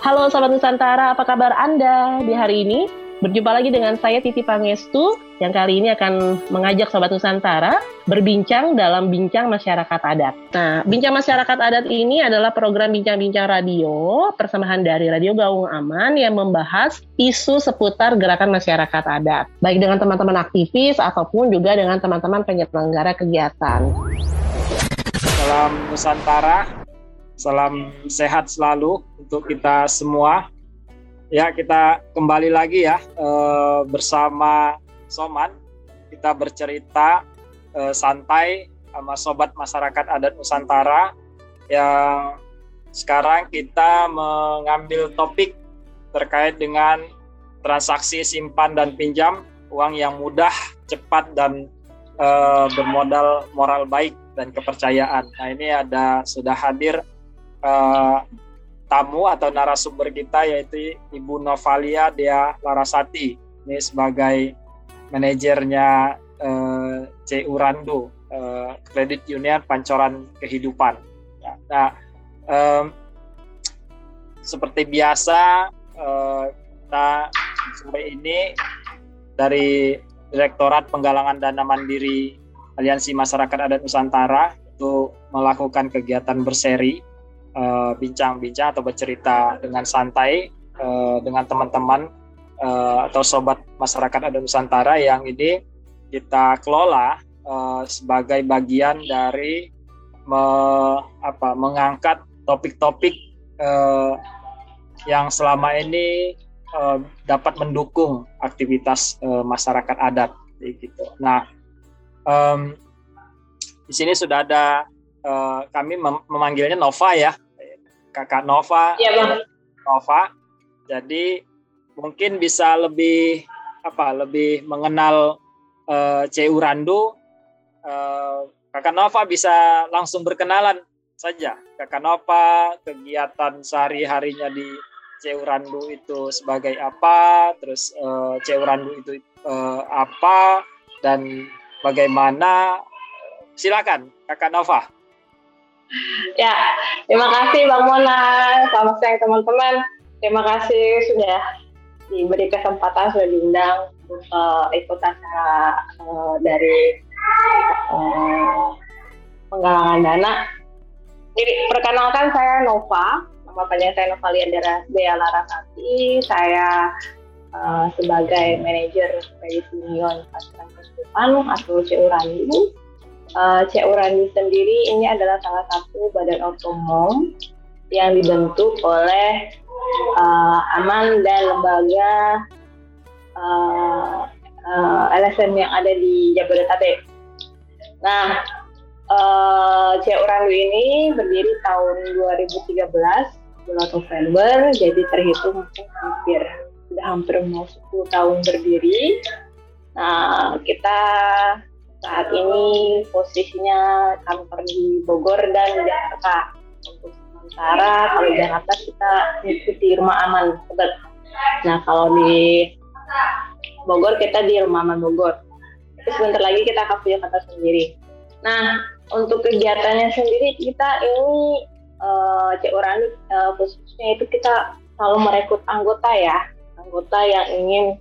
Halo Sobat Nusantara, apa kabar Anda di hari ini? Berjumpa lagi dengan saya Titi Pangestu yang kali ini akan mengajak Sobat Nusantara berbincang dalam Bincang Masyarakat Adat. Nah, Bincang Masyarakat Adat ini adalah program bincang-bincang radio persembahan dari Radio Gaung Aman yang membahas isu seputar gerakan masyarakat adat, baik dengan teman-teman aktivis ataupun juga dengan teman-teman penyelenggara kegiatan. Salam Nusantara, salam sehat selalu untuk kita semua. Ya, kita kembali lagi ya bersama Soman. Kita bercerita santai sama Sobat Masyarakat Adat Nusantara yang sekarang kita mengambil topik terkait dengan transaksi simpan dan pinjam uang yang mudah, cepat, dan bermodal moral baik dan kepercayaan. Nah, ini sudah hadir tamu atau narasumber kita, yaitu Ibu Novalia Dea Larasati. Ini sebagai manajernya CU Randu, Kredit Union Pancoran Kehidupan. Nah, seperti biasa kita sore ini dari Direktorat Penggalangan Dana Mandiri Aliansi Masyarakat Adat Nusantara itu melakukan kegiatan berseri bincang-bincang atau bercerita dengan santai dengan teman-teman atau Sobat Masyarakat Adat Nusantara yang ini kita kelola sebagai bagian dari mengangkat topik-topik yang selama ini dapat mendukung aktivitas masyarakat adat gitu. Nah, di sini sudah ada kami memanggilnya Nova ya, Kakak Nova. Iya, Bang. Nova. Jadi mungkin bisa lebih mengenal CU Randu. Kakak Nova bisa langsung berkenalan saja. Kakak Nova, kegiatan sehari-harinya di CU Randu itu sebagai apa, terus CU Randu itu apa, dan bagaimana. Silakan Kakak Nova. Ya, terima kasih Bang Mona. Selamat siang teman-teman. Terima kasih sudah diberi kesempatan, sudah diundang untuk ikut acara dari penggalangan dana. Jadi perkenalkan, saya Nova. Nama panjang saya Novalia Dea Larasati. Saya sebagai manajer Kredit Union Pancoran Kehidupan atau CU Randu. CU Randu sendiri ini adalah salah satu badan otonom yang dibentuk oleh Aman dan lembaga LSM yang ada di Jabodetabek. Nah, CU Randu ini berdiri tahun 2013 bulan November, jadi terhitung sudah hampir mau 10 tahun berdiri. Nah, kita saat ini posisinya kantor di Bogor dan Jakarta. Untuk sementara kalau di Jakarta kita mengikuti Rumah Aman. Nah, kalau di Bogor kita di Rumah Aman Bogor. Terus sebentar lagi kita akan punya kantor sendiri. Nah, untuk kegiatannya sendiri kita ini CU Randu khususnya itu kita selalu merekrut anggota yang ingin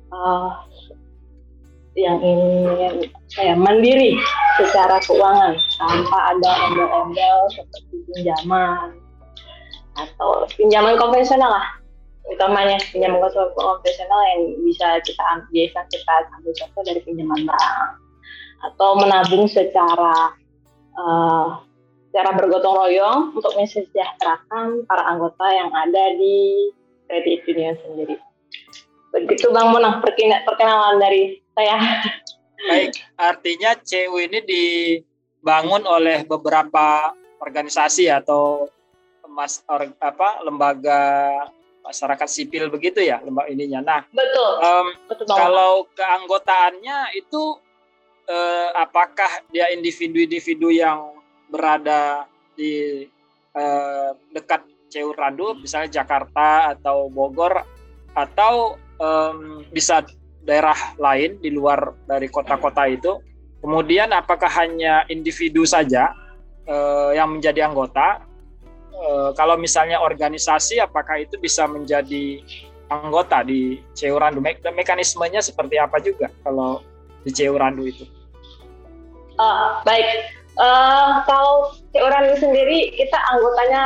mandiri secara keuangan tanpa ada embel-embel seperti pinjaman atau pinjaman konvensional lah, utamanya pinjaman konvensional yang bisa kita ambil contoh dari pinjaman bank atau menabung secara bergotong royong untuk mensejahterakan para anggota yang ada di Kredit Union sendiri. Begitu Bang Mona, perkenalan dari saya. Baik, artinya CU ini dibangun oleh beberapa organisasi atau lembaga masyarakat sipil begitu ya, lembaga ininya. Nah, betul kalau keanggotaannya itu apakah dia individu-individu yang berada di dekat CU Randu, misalnya Jakarta atau Bogor, atau bisa daerah lain di luar dari kota-kota itu? Kemudian apakah hanya individu saja yang menjadi anggota kalau misalnya organisasi, apakah itu bisa menjadi anggota di CU Randu? Mekanismenya seperti apa juga kalau di CU Randu itu? Baik, kalau CU Randu sendiri kita anggotanya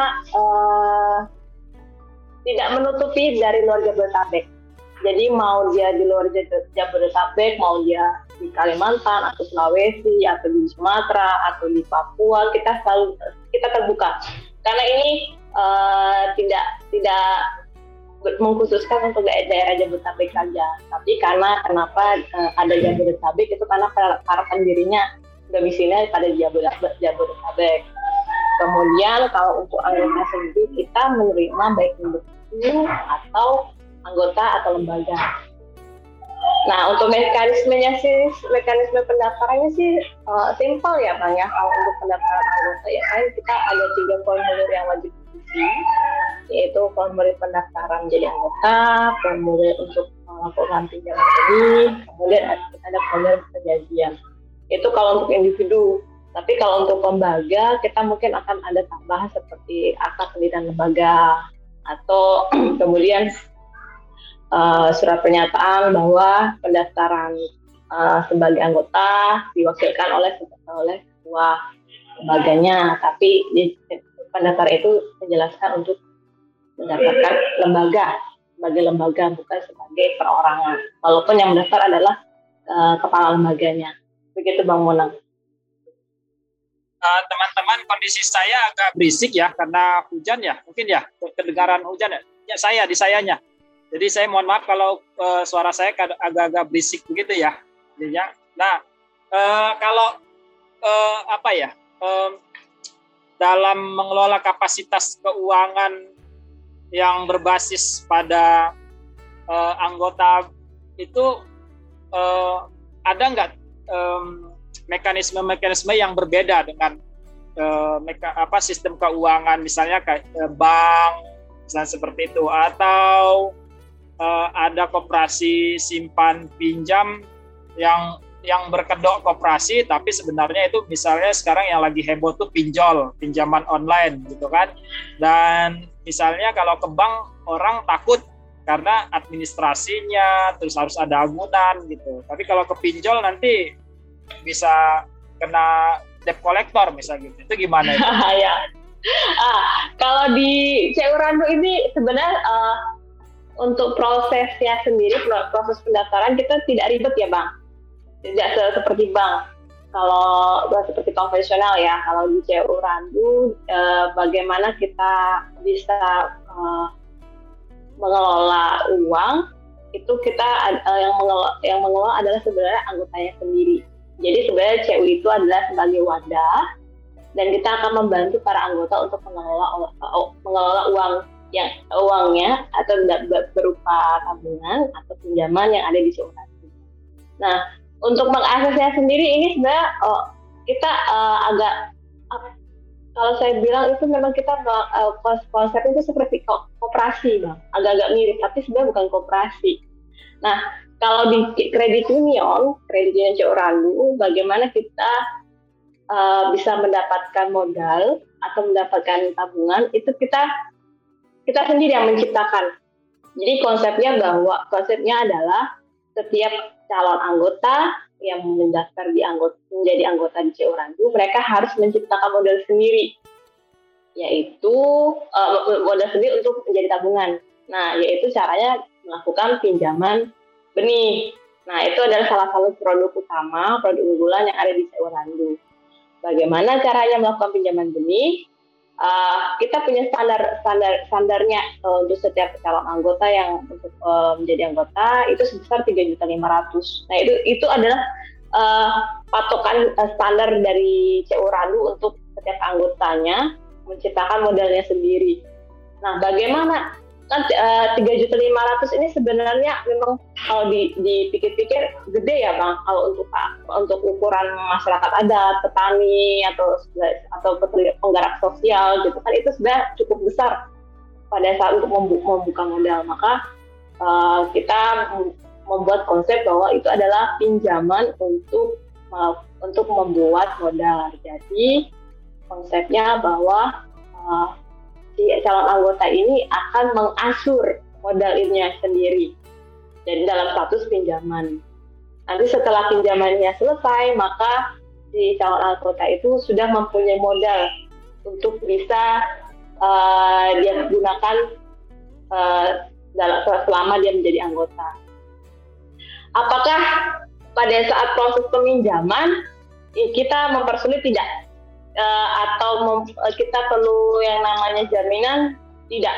tidak menutupi dari luar Jabodetabek. Jadi mau dia di luar Jabodetabek, mau dia di Kalimantan atau Sulawesi atau di Sumatera atau di Papua, kita terbuka. Karena ini tidak mengkhususkan untuk daerah Jabodetabek saja, tapi kenapa ada Jabodetabek itu karena para pendirinya domisilinya pada Jabodetabek. Kemudian kalau untuk anggota sendiri kita menerima baik individu atau anggota atau lembaga. Nah, untuk mekanisme pendaftarannya sih simpel ya Bang ya. Kalau untuk pendaftaran anggota ya kan kita ada 3 formulir yang wajib diisi, yaitu formulir pendaftaran menjadi anggota, formulir untuk melakukan pinjaman benih, kemudian ada formulir perjanjian. Itu kalau untuk individu. Tapi kalau untuk lembaga kita mungkin akan ada tambahan seperti akta pendirian lembaga atau kemudian surat pernyataan bahwa pendaftaran sebagai anggota diwakilkan oleh ketua lembaganya, tapi pendaftar itu menjelaskan untuk mendaftarkan sebagai lembaga bukan sebagai perorangan, walaupun yang mendaftar adalah kepala lembaganya. Begitu Bang Monang. Teman-teman, kondisi saya agak berisik ya karena hujan ya, mungkin ya kedengaran hujan ya di sayanya. Jadi saya mohon maaf kalau suara saya agak-agak berisik begitu ya. Nah, kalau dalam mengelola kapasitas keuangan yang berbasis pada anggota itu ada nggak mekanisme-mekanisme yang berbeda dengan sistem keuangan misalnya kayak bank misalnya seperti itu, atau ada koperasi simpan pinjam yang berkedok koperasi tapi sebenarnya itu misalnya sekarang yang lagi heboh tuh pinjaman online gitu kan, dan misalnya kalau ke bank orang takut karena administrasinya terus harus ada agunan gitu, tapi kalau ke pinjol nanti bisa kena debt collector misalnya gitu. Itu gimana itu? Ya. Kalau di CU Randu ini sebenarnya untuk prosesnya sendiri, proses pendaftaran kita tidak ribet ya Bang. Tidak seperti bank. Kalau seperti konvensional ya, kalau di CU Randu bagaimana kita bisa mengelola uang, itu kita yang mengelola adalah sebenarnya anggotanya sendiri. Jadi sebenarnya CU itu adalah sebagai wadah dan kita akan membantu para anggota untuk mengelola uangnya atau berupa tabungan atau pinjaman yang ada di CU Randu. Nah, untuk mengaksesnya sendiri ini sebenarnya kita agak kalau saya bilang itu memang kita konsep itu seperti koperasi Bang, agak-agak mirip tapi sebenarnya bukan koperasi. Nah, kalau di kredit union CU Randu, bagaimana kita bisa mendapatkan modal atau mendapatkan tabungan, itu kita sendiri yang menciptakan. Jadi konsepnya adalah setiap calon anggota yang mendaftar menjadi anggota di CU Randu, mereka harus menciptakan modal sendiri, yaitu modal sendiri untuk menjadi tabungan. Nah, yaitu caranya melakukan pinjaman benih. Nah, itu adalah salah satu produk unggulan yang ada di CU Randu. Bagaimana caranya melakukan pinjaman benih? Kita punya standarnya untuk setiap calon anggota yang untuk menjadi anggota itu sebesar 3.500.000. Nah, itu adalah patokan standar dari CU Randu untuk setiap anggotanya menciptakan modalnya sendiri. Nah, bagaimana? Kan 3.500.000 ini sebenarnya memang kalau dipikir-pikir gede ya Bang, kalau untuk ukuran masyarakat adat, petani atau penggerak sosial gitu kan, itu sebenarnya cukup besar pada saat untuk membuka modal. Maka kita membuat konsep bahwa itu adalah pinjaman untuk membuat modal. Jadi konsepnya bahwa si calon anggota ini akan mengasur modalnya sendiri dan dalam status pinjaman. Nanti setelah pinjamannya selesai, maka si calon anggota itu sudah mempunyai modal untuk bisa dia gunakan selama dia menjadi anggota. Apakah pada saat proses peminjaman kita mempersulit? Tidak. Atau kita perlu yang namanya jaminan? Tidak.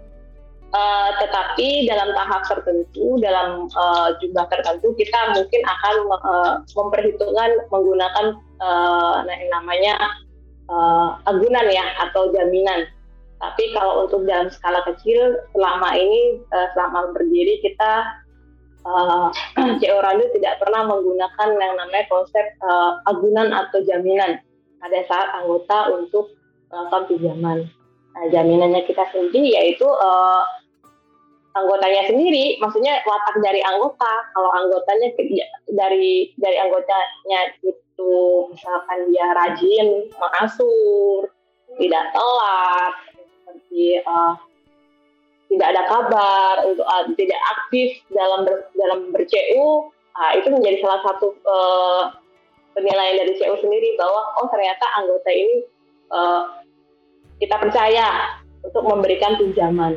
Tetapi dalam tahap tertentu, dalam jumlah tertentu, kita mungkin akan memperhitungkan menggunakan yang namanya agunan ya, atau jaminan. Tapi kalau untuk dalam skala kecil, selama ini, selama berdiri, kita CO Randu tidak pernah menggunakan yang namanya konsep agunan atau jaminan pada saat anggota untuk melakukan pinjaman. Nah, jaminannya kita sendiri yaitu anggotanya sendiri, maksudnya watak dari anggota. Kalau anggotanya dari anggotanya itu misalkan dia rajin mengasur, tidak telat, seperti tidak ada kabar, untuk tidak aktif dalam ber-CU, itu menjadi salah satu penilaian dari CU sendiri bahwa ternyata anggota ini kita percaya untuk memberikan pinjaman.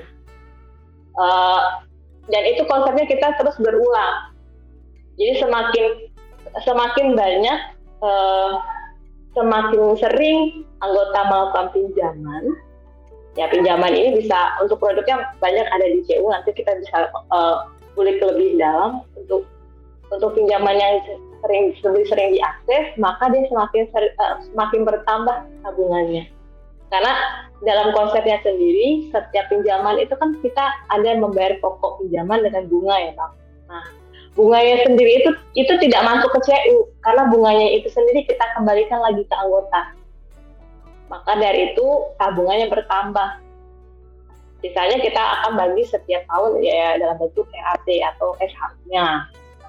Dan itu konsepnya kita terus berulang. Jadi semakin banyak, semakin sering anggota melakukan pinjaman. Ya, pinjaman ini bisa untuk produknya banyak ada di CU, nanti kita bisa kulik lebih dalam untuk pinjaman yang lebih sering diakses, maka dia semakin bertambah tabungannya. Karena dalam konsepnya sendiri, setiap pinjaman itu kan kita ada membayar pokok pinjaman dengan bunga ya Bang. Nah, bunganya sendiri itu tidak masuk ke CU, karena bunganya itu sendiri kita kembalikan lagi ke anggota. Maka dari itu tabungannya bertambah. Misalnya kita akan bagi setiap tahun ya dalam bentuk EAT atau SH-nya.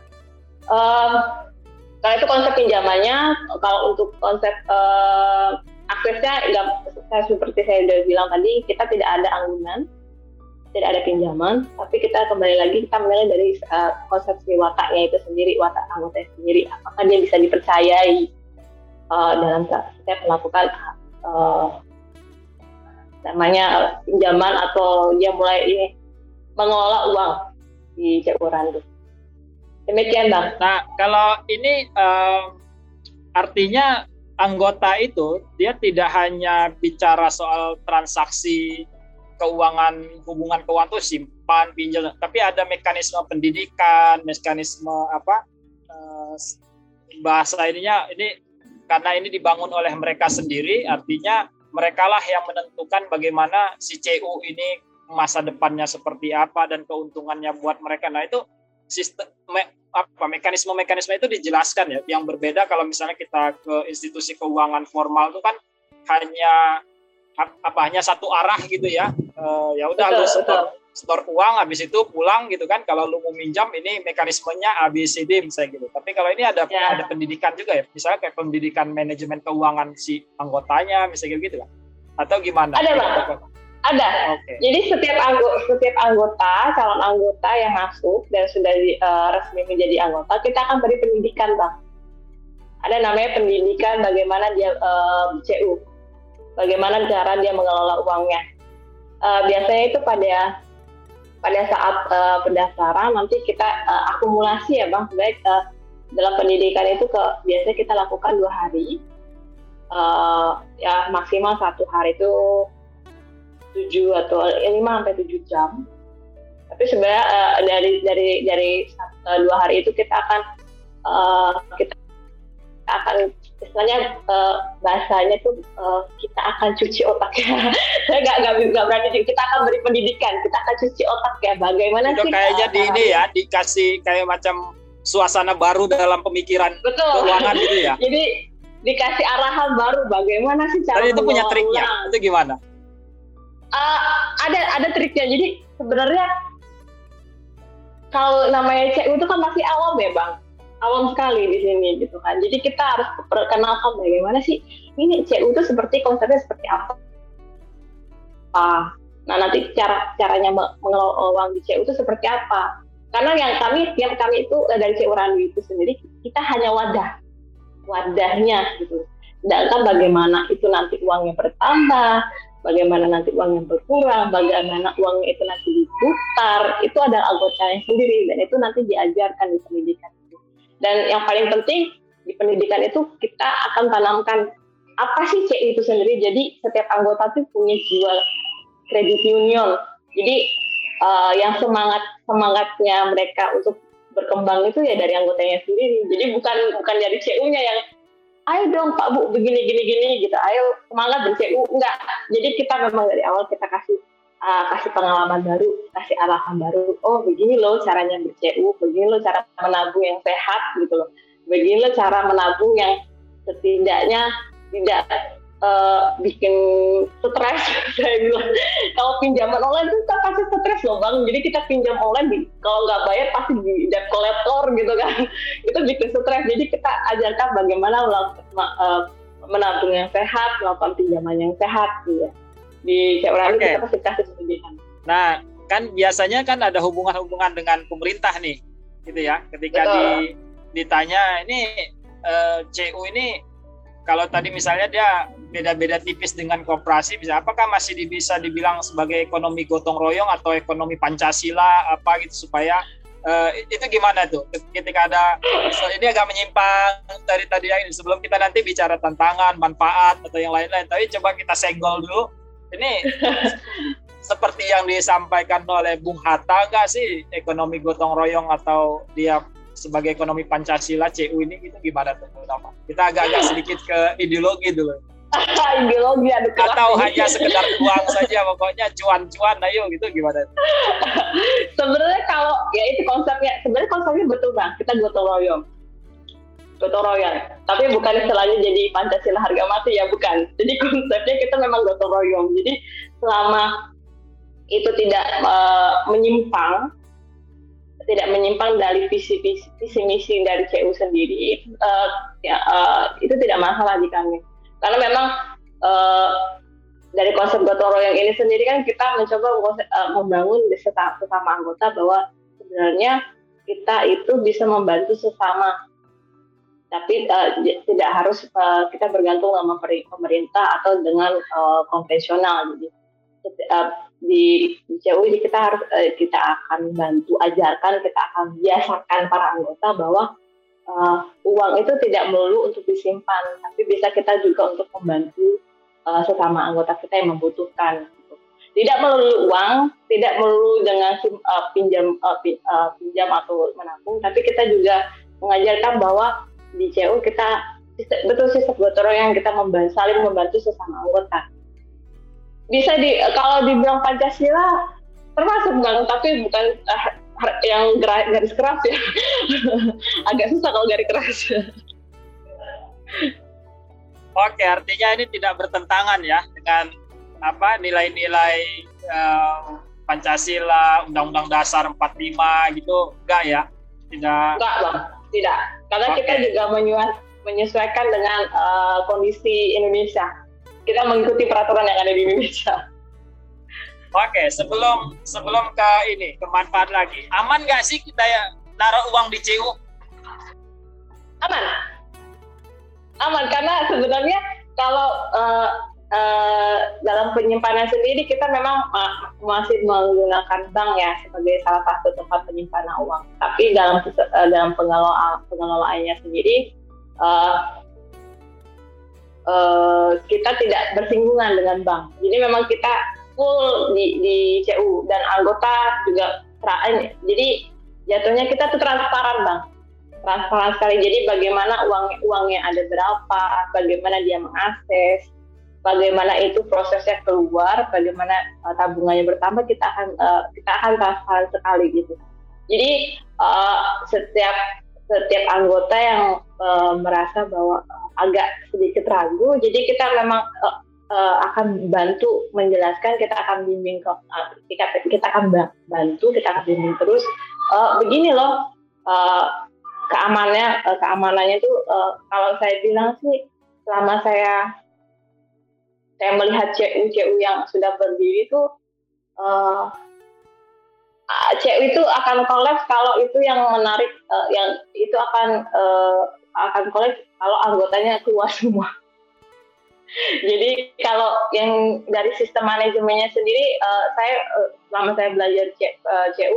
Kalau itu konsep pinjamannya. Kalau untuk konsep aksesnya, seperti saya sudah bilang tadi, kita tidak ada anggunan, tidak ada pinjaman, tapi kita kembali lagi kita menilai dari konsepsi wataknya itu sendiri, watak anggota sendiri, apakah dia bisa dipercayai dalam setiap melakukan namanya pinjaman, atau dia mulai ini mengelola uang di CU Randu. Demikian Bang. Nah, kalau ini artinya anggota itu dia tidak hanya bicara soal transaksi keuangan, hubungan keuangan itu simpan, pinjam, tapi ada mekanisme pendidikan, mekanisme bahasa ininya ini karena ini dibangun oleh mereka sendiri, artinya merekalah yang menentukan bagaimana si CU ini masa depannya seperti apa dan keuntungannya buat mereka. Nah, itu sistem mekanisme itu dijelaskan ya. Yang berbeda kalau misalnya kita ke institusi keuangan formal itu kan hanya satu arah gitu ya. Ya udah lu store uang, habis itu pulang gitu kan. Kalau lu mau minjam ini mekanismenya ABCD misalnya gitu. Tapi kalau ini ada pendidikan juga ya. Misalnya kayak pendidikan manajemen keuangan si anggotanya misalnya gitu kan. Atau gimana? Ada Bang. Ada. Okay. Jadi setiap anggota, calon anggota yang masuk dan sudah resmi menjadi anggota, kita akan beri pendidikan Bang. Ada namanya pendidikan bagaimana dia CU. Bagaimana cara dia mengelola uangnya. Biasanya itu pada saat pendaftaran nanti kita akumulasi ya Bang, baik dalam pendidikan itu biasanya kita lakukan 2 hari, ya maksimal 1 hari itu 7 atau 5-7 jam. Tapi sebenarnya dari 2 hari itu kita akan istilahnya bahasanya tuh kita akan cuci otaknya. Saya nggak berani, kita akan beri pendidikan, kita akan cuci otak ya bagaimana itu sih kayaknya di ini ya, dikasih kayak macam suasana baru dalam pemikiran keuangan gitu ya. Jadi dikasih arahan baru bagaimana sih cara. Dan itu punya triknya, itu gimana? Ada triknya. Jadi sebenarnya kalau namanya CU itu kan masih awam ya Bang, awam sekali di sini gitu kan. Jadi kita harus perkenalkan bagaimana sih ini CU itu konsepnya seperti apa. apa. Nah, nanti caranya mengelola uang di CU itu seperti apa? Karena yang kami itu dari CU Randu itu sendiri, kita hanya wadahnya gitu. Sedangkan bagaimana itu nanti uangnya bertambah, bagaimana nanti uangnya berkurang, bagaimana uangnya itu nanti diputar, itu ada anggotanya sendiri, dan itu nanti diajarkan di pendidikan. Dan yang paling penting di pendidikan itu kita akan tanamkan apa sih CU itu sendiri. Jadi setiap anggota itu punya jiwa credit union. Jadi yang semangatnya mereka untuk berkembang itu ya dari anggotanya sendiri. Jadi bukan dari CU-nya yang ayo dong Pak Bu begini gitu, ayo semangat di CU, enggak. Jadi kita memang dari awal kita kasih pengalaman baru, kasih arahan baru. Oh begini loh caranya ber-CU, begini loh cara menabung yang sehat gitu loh. Begini loh cara menabung yang setidaknya tidak bikin stres. Saya bilang kalau pinjaman online itu kan pasti stres loh Bang. Jadi kita pinjam online kalau nggak bayar pasti di debt collector gitu kan. Itu bikin stres. Jadi kita ajarkan bagaimana menabung yang sehat, melakukan pinjaman yang sehat gitu ya. Di CU kita pasti kasih pendidikan. Nah, kan biasanya kan ada hubungan-hubungan dengan pemerintah nih, gitu ya. Ketika ditanya ini CU ini kalau tadi misalnya dia beda-beda tipis dengan koperasi, apakah masih bisa dibilang sebagai ekonomi gotong royong atau ekonomi Pancasila apa gitu, supaya itu gimana tuh ketika ada ini agak menyimpang dari tadi yang sebelum kita nanti bicara tantangan, manfaat atau yang lain-lain, tapi coba kita senggol dulu. Ini seperti yang disampaikan oleh Bung Hatta nggak sih ekonomi gotong royong atau dia sebagai ekonomi Pancasila CU ini gitu, gimana tuh? Kita agak-agak sedikit ke ideologi dulu. Ideologi atau hanya sekedar uang saja, pokoknya cuan-cuan ayo gitu, gimana? Sebenarnya kalau ya itu konsepnya betul Bang, kita gotong royong, tapi bukan istilahnya jadi Pancasila harga mati ya, bukan. Jadi konsepnya kita memang gotong royong. Jadi selama itu tidak menyimpang dari visi misi dari CU sendiri, itu tidak masalah di kami. Karena memang dari konsep gotong royong ini sendiri kan kita mencoba membangun sesama anggota bahwa sebenarnya kita itu bisa membantu sesama, tapi tidak harus kita bergantung sama pemerintah atau dengan konvensional. Jadi di CU kita akan bantu ajarkan, kita akan biasakan para anggota bahwa uang itu tidak melulu untuk disimpan, tapi bisa kita juga untuk membantu sesama anggota kita yang membutuhkan. Tidak melulu uang, tidak melulu dengan pinjam atau menabung, tapi kita juga mengajarkan bahwa di CU kita betul sistem gotong royong yang kita saling membantu sesama anggota. Bisa kalau dibilang Pancasila termasuk Bang, tapi bukan yang garis keras ya. Agak susah kalau garis keras. Oke, artinya ini tidak bertentangan ya dengan nilai-nilai Pancasila, Undang-Undang Dasar 45 gitu, enggak ya? Tidak. Enggak Bang, tidak. Karena kita juga menyesuaikan dengan kondisi Indonesia. Kita mengikuti peraturan yang ada di Indonesia. Oke, sebelum ke manfaat lagi, aman nggak sih kita ya naruh uang di CU? Aman karena sebenarnya kalau dalam penyimpanan sendiri kita memang masih menggunakan bank ya sebagai salah satu tempat penyimpanan uang. Tapi dalam pengelolaannya sendiri kita tidak bersinggungan dengan bank. Jadi memang kita full di CU dan anggota juga jadi jatuhnya kita tuh transparan Bang. Transparan sekali. Jadi bagaimana uangnya ada berapa, bagaimana dia mengakses, bagaimana itu prosesnya keluar, bagaimana tabungannya bertambah, kita akan transparan sekali gitu. Jadi setiap anggota yang merasa bahwa agak sedikit ragu, jadi kita memang akan bantu menjelaskan, kita akan bimbing, kita akan bantu, kita akan bimbing terus. Begini loh keamanannya itu kalau saya bilang sih selama saya saya melihat CU yang sudah berdiri itu CU itu akan kolaps kalau itu yang menarik, yang itu akan kolaps kalau anggotanya keluar semua. Jadi kalau yang dari sistem manajemennya sendiri, saya selama saya belajar CU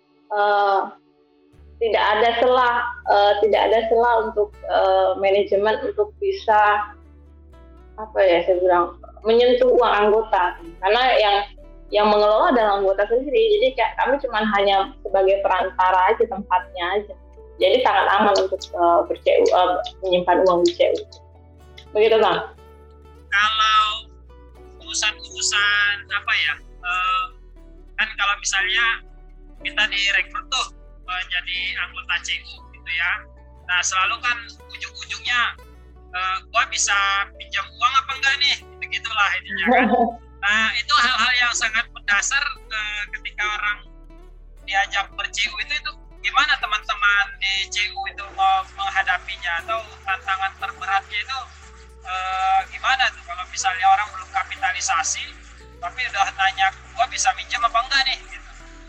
tidak ada celah untuk manajemen untuk bisa saya bilang menyentuh uang anggota, karena yang mengelola adalah anggota sendiri. Jadi kayak kami cuma hanya sebagai perantara aja, tempatnya aja. Jadi sangat aman untuk menyimpan uang di CU. Begitu Bang. Kalau urusan kan kalau misalnya kita direkrut tuh jadi anggota CU gitu ya. Nah selalu kan ujung-ujungnya gua bisa pinjam uang apa enggak nih, begitulah intinya kan. Nah itu hal-hal yang sangat mendasar ketika orang diajak ber-CU itu gimana teman-teman di CU itu menghadapinya, atau tantangan terberatnya itu gimana tuh kalau misalnya orang belum kapitalisasi tapi udah nanya gua bisa minjem apa enggak nih gitu.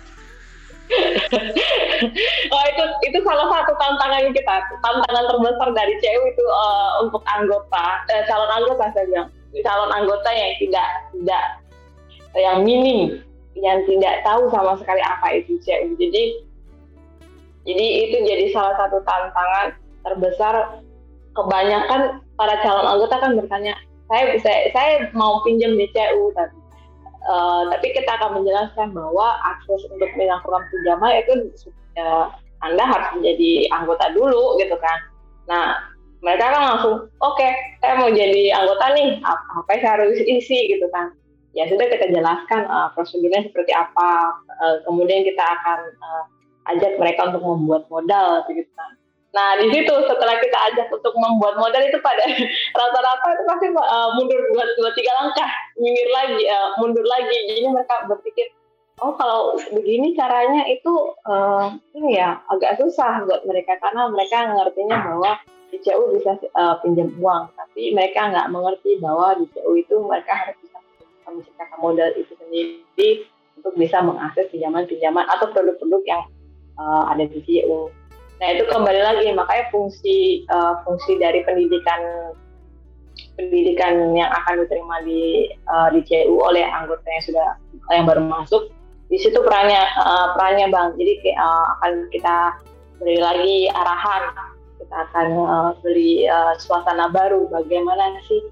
Itu salah satu tantangan kita, tantangan terbesar dari CU itu untuk anggota, calon anggota saya bilang, calon anggota yang tidak yang minim, yang tidak tahu sama sekali apa itu CU. Jadi itu jadi salah satu tantangan terbesar. Kebanyakan para calon anggota kan bertanya, saya mau pinjam di CU, tapi kita akan menjelaskan bahwa akses untuk melakukan pinjaman itu Anda harus menjadi anggota dulu gitu kan. Nah mereka kan langsung oke, saya mau jadi anggota nih, apa yang saya harus isi gitu kan. Ya sudah, kita jelaskan prosedurnya seperti apa, kemudian kita akan ajak mereka untuk membuat modal gitu kan. Nah di situ setelah kita ajak untuk membuat modal itu pada rata-rata itu pasti mundur 2-3 langkah, mundur lagi. Jadi mereka berpikir, oh kalau begini caranya itu ini ya agak susah buat mereka, karena mereka ngertinya bahwa di CU bisa pinjam uang, tapi mereka nggak mengerti bahwa di CU itu mereka harus bisa menciptakan modal itu sendiri untuk bisa mengakses pinjaman-pinjaman atau produk-produk yang ada di CU. Nah itu kembali lagi, makanya fungsi dari pendidikan yang akan diterima di CU oleh anggota yang baru masuk, di situ perannya Bang. Jadi akan kita beri lagi arahan, kita akan beri suasana baru, bagaimana sih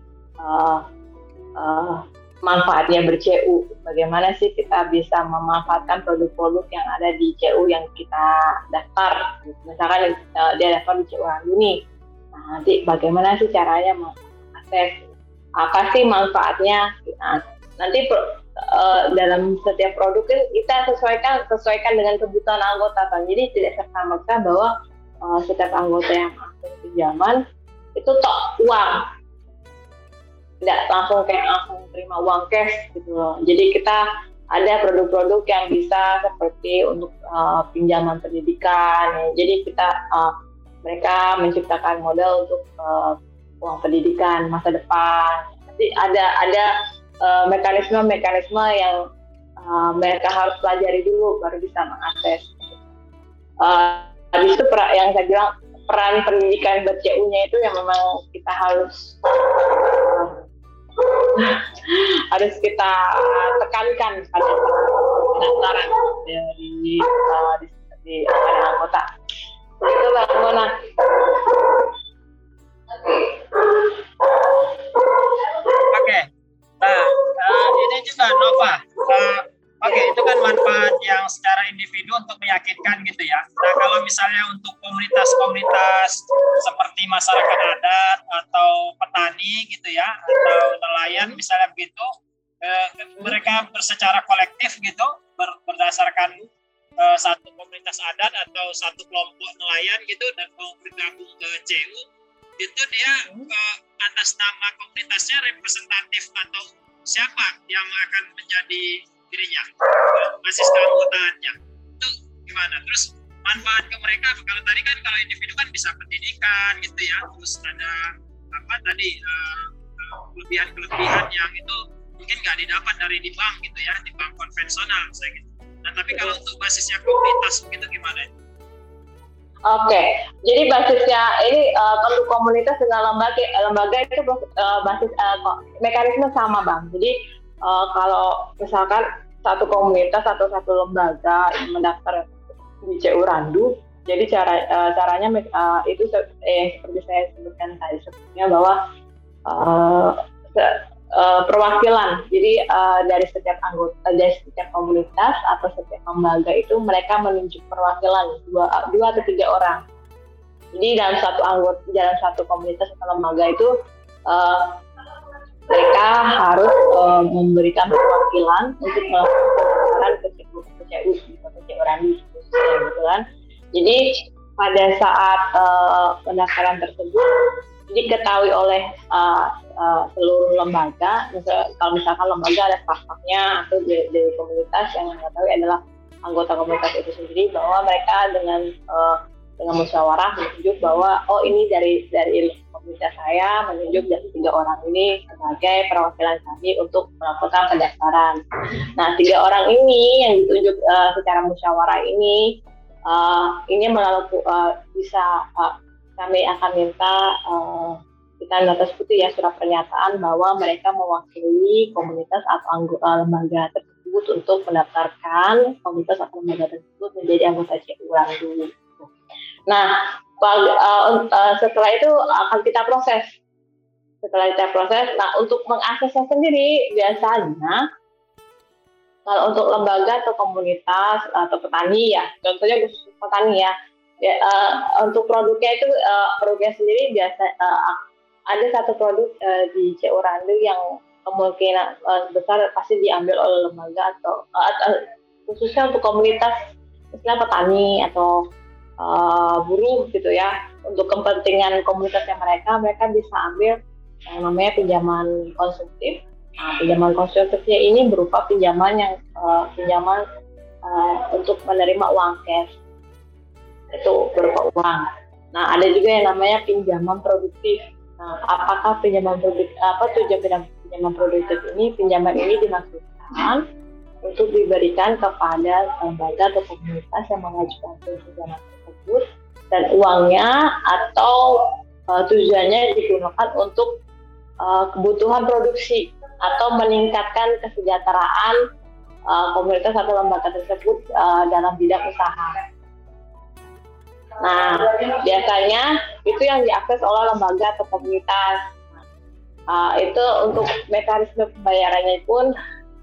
manfaatnya ber-CU, bagaimana sih kita bisa memanfaatkan produk-produk yang ada di CU yang kita daftar. Misalkan dia daftar di CU Randuni, nah, nanti bagaimana sih caranya mengakses, apa sih manfaatnya. Nah, nanti dalam setiap produk kita sesuaikan dengan kebutuhan anggota kan. Jadi tidak serta-merta bahwa setiap anggota yang akses pinjaman itu uang, tidak langsung terima uang cash gitu loh. Jadi kita ada produk-produk yang bisa seperti untuk pinjaman pendidikan. Ya. Jadi mereka menciptakan modal untuk uang pendidikan masa depan. Jadi ada mekanisme yang mereka harus pelajari dulu baru bisa mengakses. Habis itu yang saya bilang peran pendidikan ber-CU-nya itu yang memang kita harus kita tekankan pada pendaftaran di anggota. Itu Bang Mona. Oke. Nah, ini juga Nova. Oke, itu kan manfaat yang secara individu untuk meyakinkan gitu ya. Nah, kalau misalnya untuk komunitas-komunitas seperti masyarakat adat atau petani gitu ya, atau nelayan misalnya begitu, mereka secara kolektif gitu, berdasarkan satu komunitas adat atau satu kelompok nelayan gitu, dan mau bergabung ke CU, itu dia atas nama komunitasnya representatif atau siapa yang akan menjadi dirinya, basis keanggotaannya itu gimana? Terus manfaat ke mereka, kalau tadi kan kalau individu kan bisa pendidikan gitu ya, terus ada apa tadi kelebihan-kelebihan yang itu mungkin nggak didapat dari di bank gitu ya, di bank konvensional saya gitu. Nah tapi kalau untuk basisnya komunitas begitu gimana? Oke, jadi basisnya ini untuk komunitas dengan lembaga itu basis mekanisme sama Bang. Jadi kalau misalkan satu komunitas atau satu lembaga yang mendaftar di CU Randu, jadi caranya itu seperti saya sebutkan tadi sebelumnya bahwa perwakilan. Jadi dari setiap anggota, dari setiap komunitas atau setiap lembaga itu mereka menunjuk perwakilan 2 atau 3 orang. Jadi dalam satu komunitas atau lembaga itu mereka harus memberikan perwakilan untuk melakukan pendaftaran ke CU Randu gitu kan. Jadi pada saat pendaftaran tersebut diketahui oleh seluruh lembaga, kalau misalkan lembaga ada staf-stafnya atau dari komunitas yang mengetahui adalah anggota komunitas itu sendiri bahwa mereka dengan musyawarah menunjuk bahwa ini dari komunitas saya menunjuk dari 3 orang ini sebagai perwakilan kami untuk melakukan pendaftaran. Nah 3 orang ini yang ditunjuk secara musyawarah ini bisa kami akan minta kita notas putih ya, surat pernyataan bahwa mereka mewakili komunitas atau lembaga tersebut untuk mendaftarkan komunitas atau lembaga tersebut menjadi anggota CU Randu. Nah, setelah itu akan kita proses. Nah untuk mengaksesnya sendiri biasanya kalau untuk lembaga atau komunitas atau petani ya, contohnya khusus petani ya. Untuk produknya itu produknya sendiri biasa ada satu produk di CU Randu yang kemungkinan besar pasti diambil oleh lembaga atau khususnya untuk komunitas misalnya petani atau buruh gitu ya, untuk kepentingan komunitasnya mereka bisa ambil yang namanya pinjaman konsumtif. Nah, pinjaman konsumtifnya ini berupa pinjaman untuk menerima uang cash, itu berupa uang. Nah, ada juga yang namanya pinjaman produktif. Nah, apakah pinjaman produktif pinjaman produktif ini? Pinjaman ini dimaksudkan untuk diberikan kepada lembaga atau komunitas yang mengajukan pinjaman tersebut, dan uangnya atau tujuannya digunakan untuk kebutuhan produksi atau meningkatkan kesejahteraan komunitas atau lembaga tersebut dalam bidang usaha. Nah, biasanya itu yang diakses oleh lembaga atau komunitas. Itu untuk mekanisme pembayarannya pun,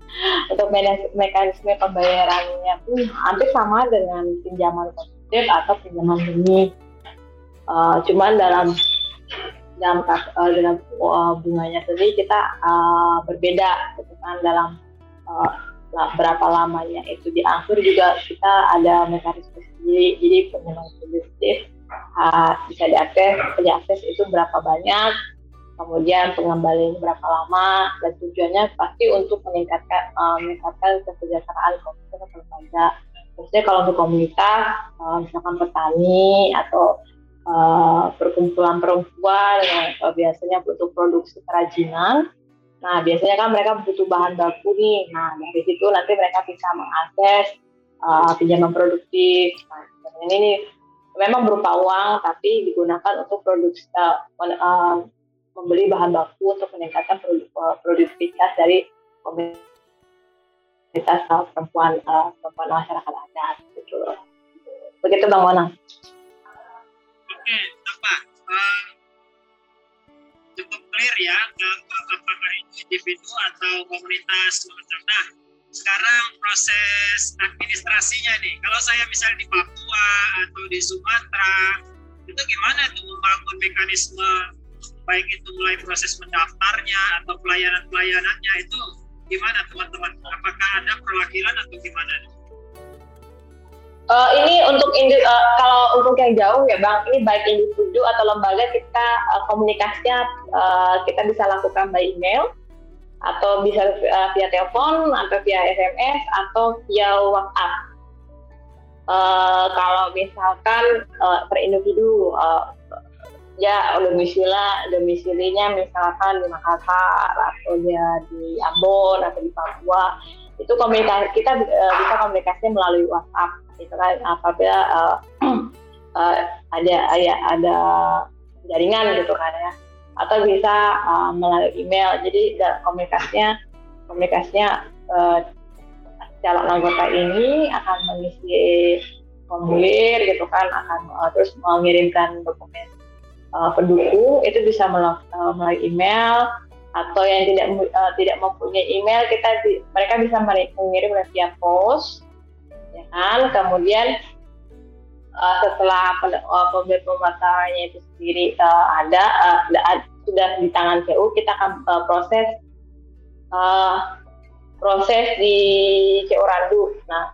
hampir sama dengan pinjaman konsumtif atau pinjaman murni. Cuman dalam bunganya sendiri kita berbeda, kan dalam berapa lamanya itu diangsur juga kita ada mekanisme sendiri. Jadi pinjaman produktif bisa diakses itu berapa banyak, kemudian pengembaliannya berapa lama, dan tujuannya pasti untuk meningkatkan kesejahteraan komunitas atau lembaga. Maksudnya kalau untuk komunitas, misalkan petani atau perkumpulan perempuan biasanya butuh produksi kerajinan. Nah, biasanya kan mereka butuh bahan baku nih. Nah, dari situ nanti mereka bisa mengakses pinjaman produktif. Nah, ini memang berupa uang, tapi digunakan untuk produksi, membeli bahan baku untuk meningkatkan produktivitas dari komunitas perempuan masyarakat adat. Gitu. Begitu Bang Monang. Oke, Bapak. Cukup clear ya, apakah itu individu atau komunitas. Nah, sekarang proses administrasinya nih, kalau saya misalnya di Papua atau di Sumatera, itu gimana tuh membangun mekanisme, baik itu mulai proses mendaftarnya atau pelayanannya itu gimana teman-teman? Apakah ada perwakilan atau gimana? Ini untuk kalau untuk yang jauh ya Bang, ini baik individu atau lembaga kita komunikasinya kita bisa lakukan by email atau bisa via telepon atau via SMS atau via WhatsApp. Kalau misalkan per individu ya domisilinya misalkan di Makassar atau dia di Ambon atau di Papua, itu komunikasi kita bisa komunikasi melalui WhatsApp gitu kan, apabila ada jaringan gitu kan ya, atau bisa melalui email. Jadi komunikasinya calon anggota ini akan mengisi formulir gitu kan, akan terus mengirimkan dokumen pendukung, itu bisa melalui email, atau yang tidak mempunyai email, mereka bisa mengirim via pos, ya kan. Kemudian setelah formulir pendaftarannya itu sendiri sudah di tangan CU, kita akan proses di CU Randu. Nah,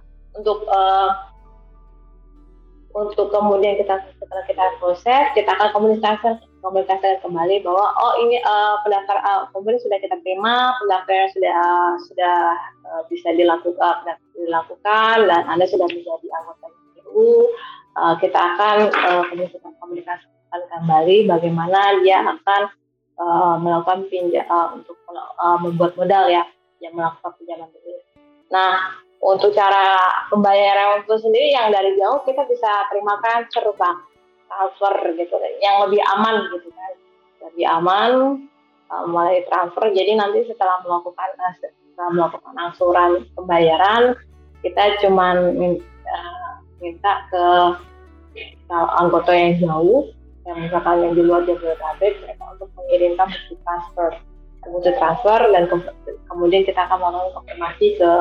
untuk kemudian setelah kita proses, kita akan komunikasikan kembali bahwa ini formulir sudah kita terima, pendaftaran sudah bisa dilakukan dan Anda sudah menjadi anggota CU. Kita akan komunikasikan kembali bagaimana dia akan melakukan untuk membuat modal ya, yang melakukan pinjaman ini. Nah, untuk cara pembayaran itu sendiri yang dari jauh kita bisa terimakan bank transfer gitu, yang lebih aman gitu kan, lebih aman melalui transfer. Jadi nanti setelah melakukan angsuran pembayaran, kita cuman minta ke anggota yang jauh, yang misalkan yang di luar Jabodetabek, mereka untuk mengirimkan bukti transfer dan kemudian kita akan melakukan konfirmasi ke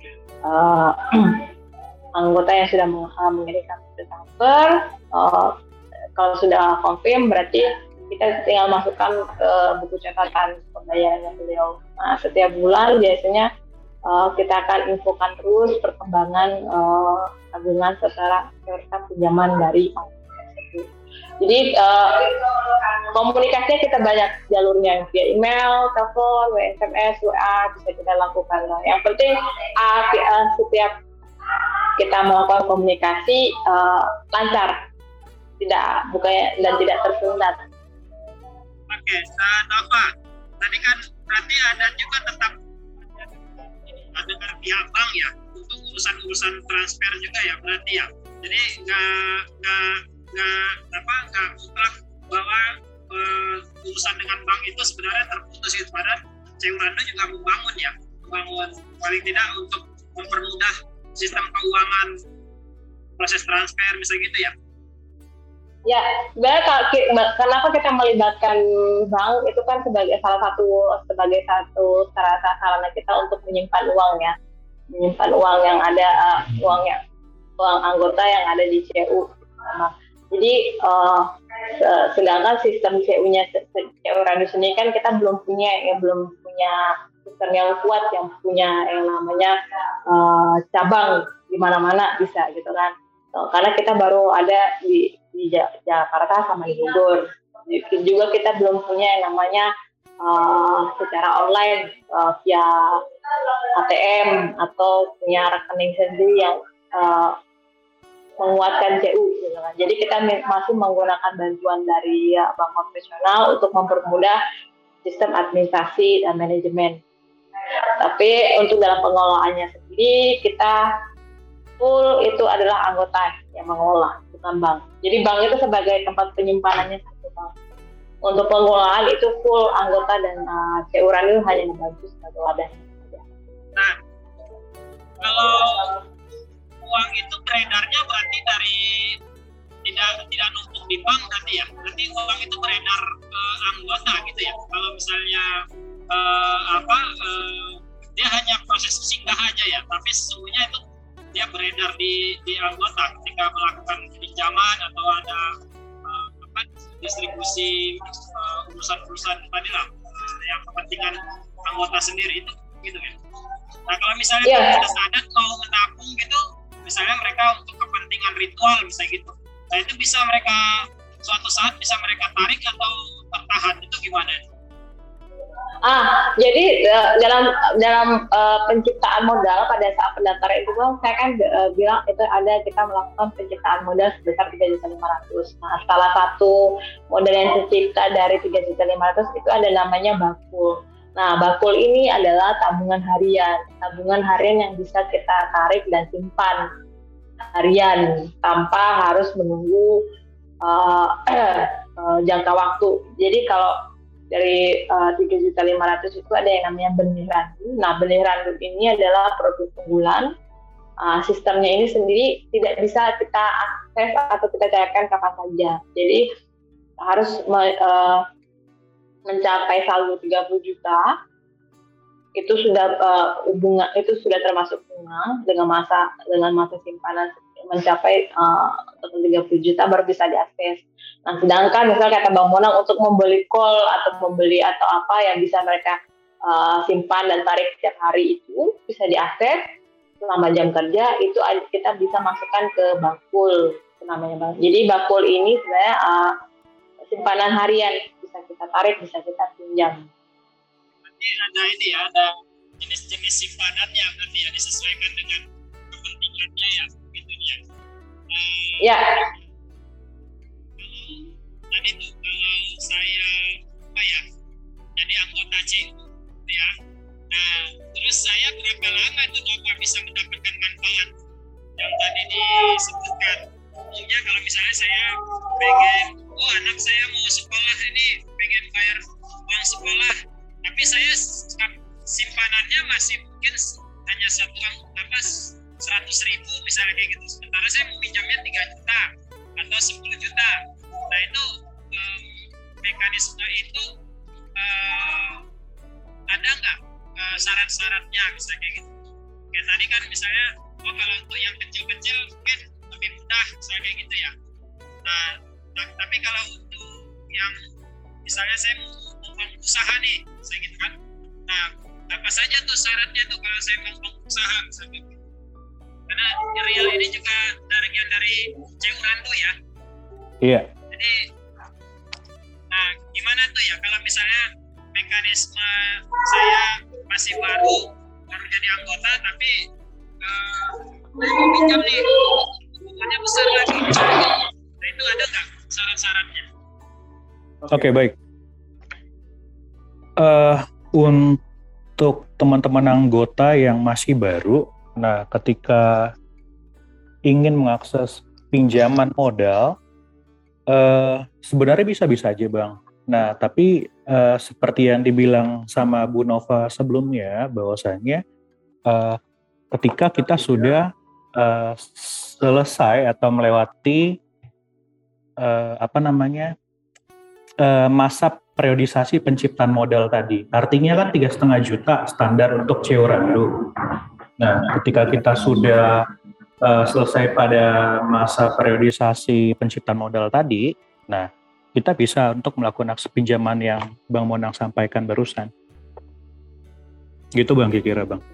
anggota yang sudah mengirimkan bukti transfer. Kalau sudah confirm, berarti kita tinggal masukkan ke buku catatan pembayarannya beliau. Nah, setiap bulan biasanya kita akan infokan terus perkembangan tabungan serta pinjaman dari anggota tersebut. Jadi komunikasinya kita banyak jalurnya, via email, telepon, SMS, WA bisa kita lakukan. Yang penting setiap kita melakukan komunikasi lancar, dan tidak tersendat. Oke, Nova, tadi kan berarti ada juga tetap dengan pihak bank ya untuk urusan transfer juga ya berarti ya. Jadi nggak mutlak bahwa urusan dengan bank itu sebenarnya terputus itu, padahal CU Randu juga membangun paling tidak untuk mempermudah sistem keuangan proses transfer misalnya gitu ya. Ya, sebenarnya kenapa kita melibatkan bank itu kan sebagai satu sarana kita untuk menyimpan uang yang ada uang anggota yang ada di CU. Nah, jadi sedangkan sistem CU-nya CU Randu sendiri kan kita belum punya sistem yang kuat, yang punya yang namanya cabang di mana-mana bisa gitu kan. Karena kita baru ada di Jakarta sama di Bogor. Juga kita belum punya yang namanya secara online via ATM atau punya rekening sendiri yang menguatkan CU gitu kan. Jadi kita masih menggunakan bantuan dari bank konvensional untuk mempermudah sistem administrasi dan manajemen. Tapi untuk dalam pengelolaannya sendiri kita full itu adalah anggota yang mengelola, bukan bank. Jadi bank itu sebagai tempat penyimpanannya satu bank. Untuk pengelolaan itu full anggota dan CU Randu hanya membantu sebagai wadah. Nah, kalau uang itu beredarnya berarti dari tidak numpuk di bank berarti ya. Berarti uang itu beredar ke anggota gitu ya. Kalau misalnya dia hanya proses singgah aja ya, tapi sesungguhnya itu dia beredar di anggota ketika melakukan pinjaman atau ada distribusi urusan-urusan tadi lah yang kepentingan anggota sendiri itu gitu ya. Nah kalau misalnya komunitas adat mau menabung gitu, misalnya mereka untuk kepentingan ritual misalnya gitu, nah itu bisa mereka suatu saat bisa mereka tarik atau tertahan, itu gimana? jadi dalam penciptaan modal pada saat pendaftaran itu kan saya kan bilang itu ada kita melakukan penciptaan modal sebesar 3.500.000. Nah, salah satu modal yang tercipta dari 3.500.000 itu ada namanya bakul. Nah, bakul ini adalah tabungan harian yang bisa kita tarik dan simpan harian tanpa harus menunggu jangka waktu. Jadi kalau dari 3.500.000 itu ada yang namanya benih randu. Nah, benih randu ini adalah produk unggulan. Sistemnya ini sendiri tidak bisa kita akses atau kita cairkan kapan saja. Jadi harus mencapai saldo 30 juta. Itu sudah bunga, itu sudah termasuk bunga dengan masa simpanan mencapai 30 juta baru bisa diakses. Nah, sedangkan misalnya kata Bang Monang untuk membeli call atau membeli atau apa yang bisa mereka simpan dan tarik setiap hari itu bisa diakses selama jam kerja, itu kita bisa masukkan ke bakul, itu namanya Bang. Jadi bakul ini sebenarnya simpanan harian, bisa kita tarik, bisa kita pinjam. Berarti ada jenis-jenis simpanannya berarti ya disesuaikan dengan kepentingannya ya. Ya. Tadi tuh kalau saya jadi anggota CU ya. Nah, terus saya berapa lama tuh Bapak bisa mendapatkan manfaat yang tadi disebutkan? Umumnya kalau misalnya saya pengen, anak saya mau sekolah ini, pengen bayar uang sekolah, tapi saya simpanannya masih mungkin hanya 100.000 misalnya kayak gitu. Sementara saya mau pinjamnya 3 juta atau 10 juta. Nah, itu mekanisme itu ada nggak syarat-syaratnya misalnya kayak gitu? Kayak tadi kan misalnya, kalau untuk yang kecil-kecil mungkin lebih mudah misalnya kayak gitu ya. Nah, tapi kalau untuk yang misalnya saya mau usaha nih, misalnya gitu kan. Nah, apa saja tuh syaratnya tuh kalau saya mau usaha misalnya gitu? Karena real ini juga bagian dari CU Randu ya. Iya. Jadi, nah gimana tuh ya kalau misalnya mekanisme saya masih baru jadi anggota, tapi saya mau pinjam nih, bunganya besar lagi. Nah, itu ada nggak syarat-syaratnya? Oke, baik. Untuk teman-teman anggota yang masih baru, nah, ketika ingin mengakses pinjaman modal, sebenarnya bisa-bisa aja, Bang. Nah, tapi seperti yang dibilang sama Bu Nova sebelumnya, bahwasanya ketika kita sudah selesai atau melewati masa periodisasi penciptaan modal tadi, artinya kan 3,5 juta standar untuk CU Randu. Nah, ketika kita sudah selesai pada masa periodisasi penciptaan modal tadi, nah, kita bisa untuk melakukan aksi pinjaman yang Bang Monang sampaikan barusan. Gitu Bang, kira-kira Bang.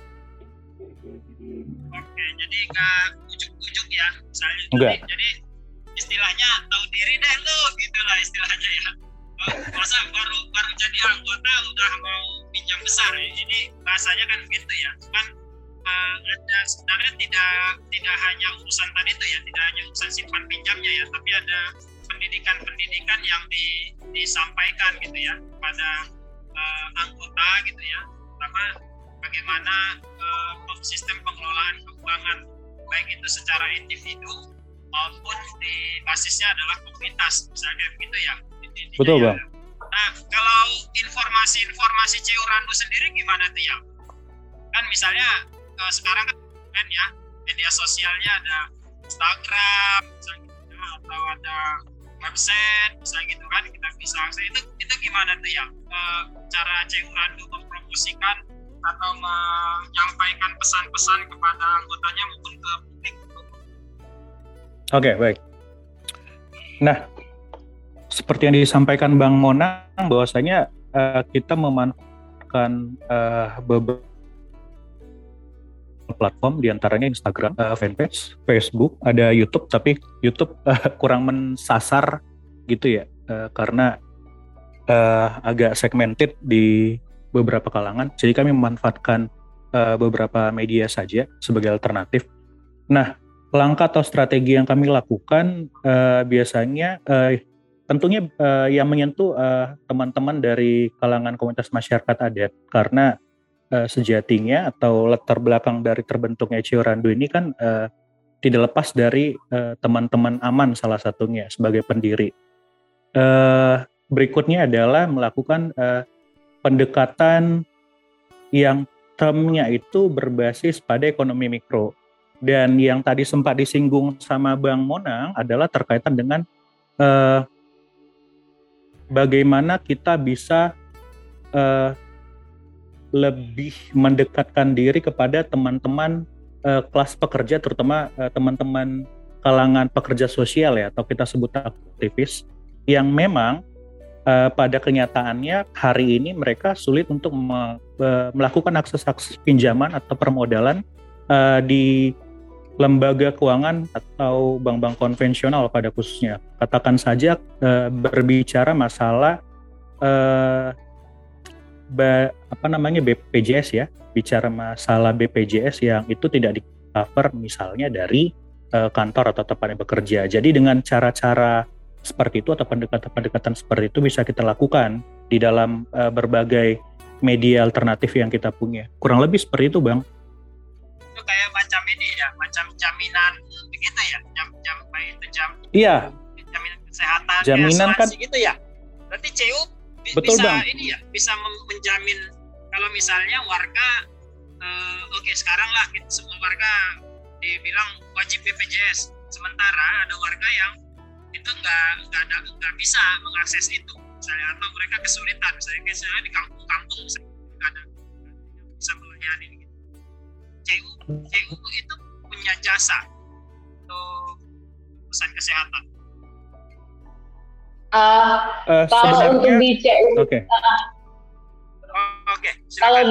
Oke, jadi nggak ujuk-ujuk ya, misalnya. Enggak. Jadi istilahnya tahu diri deh lu, gitulah istilahnya ya. Masa baru jadi anggota udah mau pinjam besar ya. Jadi bahasanya kan gitu ya. Cuman ada sebenarnya tidak hanya urusan tadi itu ya, tidak hanya urusan simpan pinjamnya ya, tapi ada pendidikan yang disampaikan gitu ya pada anggota gitu ya, pertama bagaimana sistem pengelolaan keuangan baik itu secara individu maupun di basisnya adalah komunitas misalnya begitu ya. Betul Bang. Nah, kalau informasi CU Randu sendiri gimana tuh ya? Kan misalnya sekarang kan ya media sosialnya ada Instagram misalnya, atau ada website misalnya gitu kan, kita bisa akses itu gimana tuh ya cara CU Randu mempromosikan atau menyampaikan pesan-pesan kepada anggotanya maupun ke publik. Oke, baik. Nah, seperti yang disampaikan Bang Monang, bahwasanya kita memanfaatkan beberapa platform, diantaranya Instagram, fanpage, Facebook, ada YouTube, tapi YouTube kurang mensasar gitu ya, karena agak segmented di beberapa kalangan. Jadi kami memanfaatkan beberapa media saja sebagai alternatif. Nah, langkah atau strategi yang kami lakukan biasanya tentunya yang menyentuh teman-teman dari kalangan komunitas masyarakat adat, karena sejatinya atau latar belakang dari terbentuknya CU Randu ini kan tidak lepas dari teman-teman Aman salah satunya sebagai pendiri. Berikutnya adalah melakukan pendekatan yang termnya itu berbasis pada ekonomi mikro. Dan yang tadi sempat disinggung sama Bang Monang adalah terkaitan dengan bagaimana kita bisa lebih mendekatkan diri kepada teman-teman kelas pekerja, terutama teman-teman kalangan pekerja sosial ya, atau kita sebut aktivis, yang memang pada kenyataannya hari ini mereka sulit untuk melakukan akses pinjaman atau permodalan di lembaga keuangan atau bank-bank konvensional pada khususnya. Katakan saja berbicara masalah BPJS ya, bicara masalah BPJS yang itu tidak di-cover misalnya dari kantor atau tempatnya bekerja. Jadi dengan cara-cara seperti itu atau pendekatan-pendekatan seperti itu bisa kita lakukan di dalam berbagai media alternatif yang kita punya. Kurang lebih seperti itu, Bang. Itu kayak macam ini ya, macam jaminan begitu ya, Iya. Jaminan kesehatan, jaminan kan gitu ya. Berarti CU betul, bisa Bang. ini ya, bisa menjamin kalau misalnya warga sekarang lah semua warga dibilang wajib BPJS, sementara ada warga yang itu nggak bisa mengakses itu misalnya, atau mereka kesulitan misalnya di kampung-kampung nggak ada bisa melayani gitu. CU itu punya jasa untuk urusan kesehatan. Kalau untuk di CU, Oke. Kalau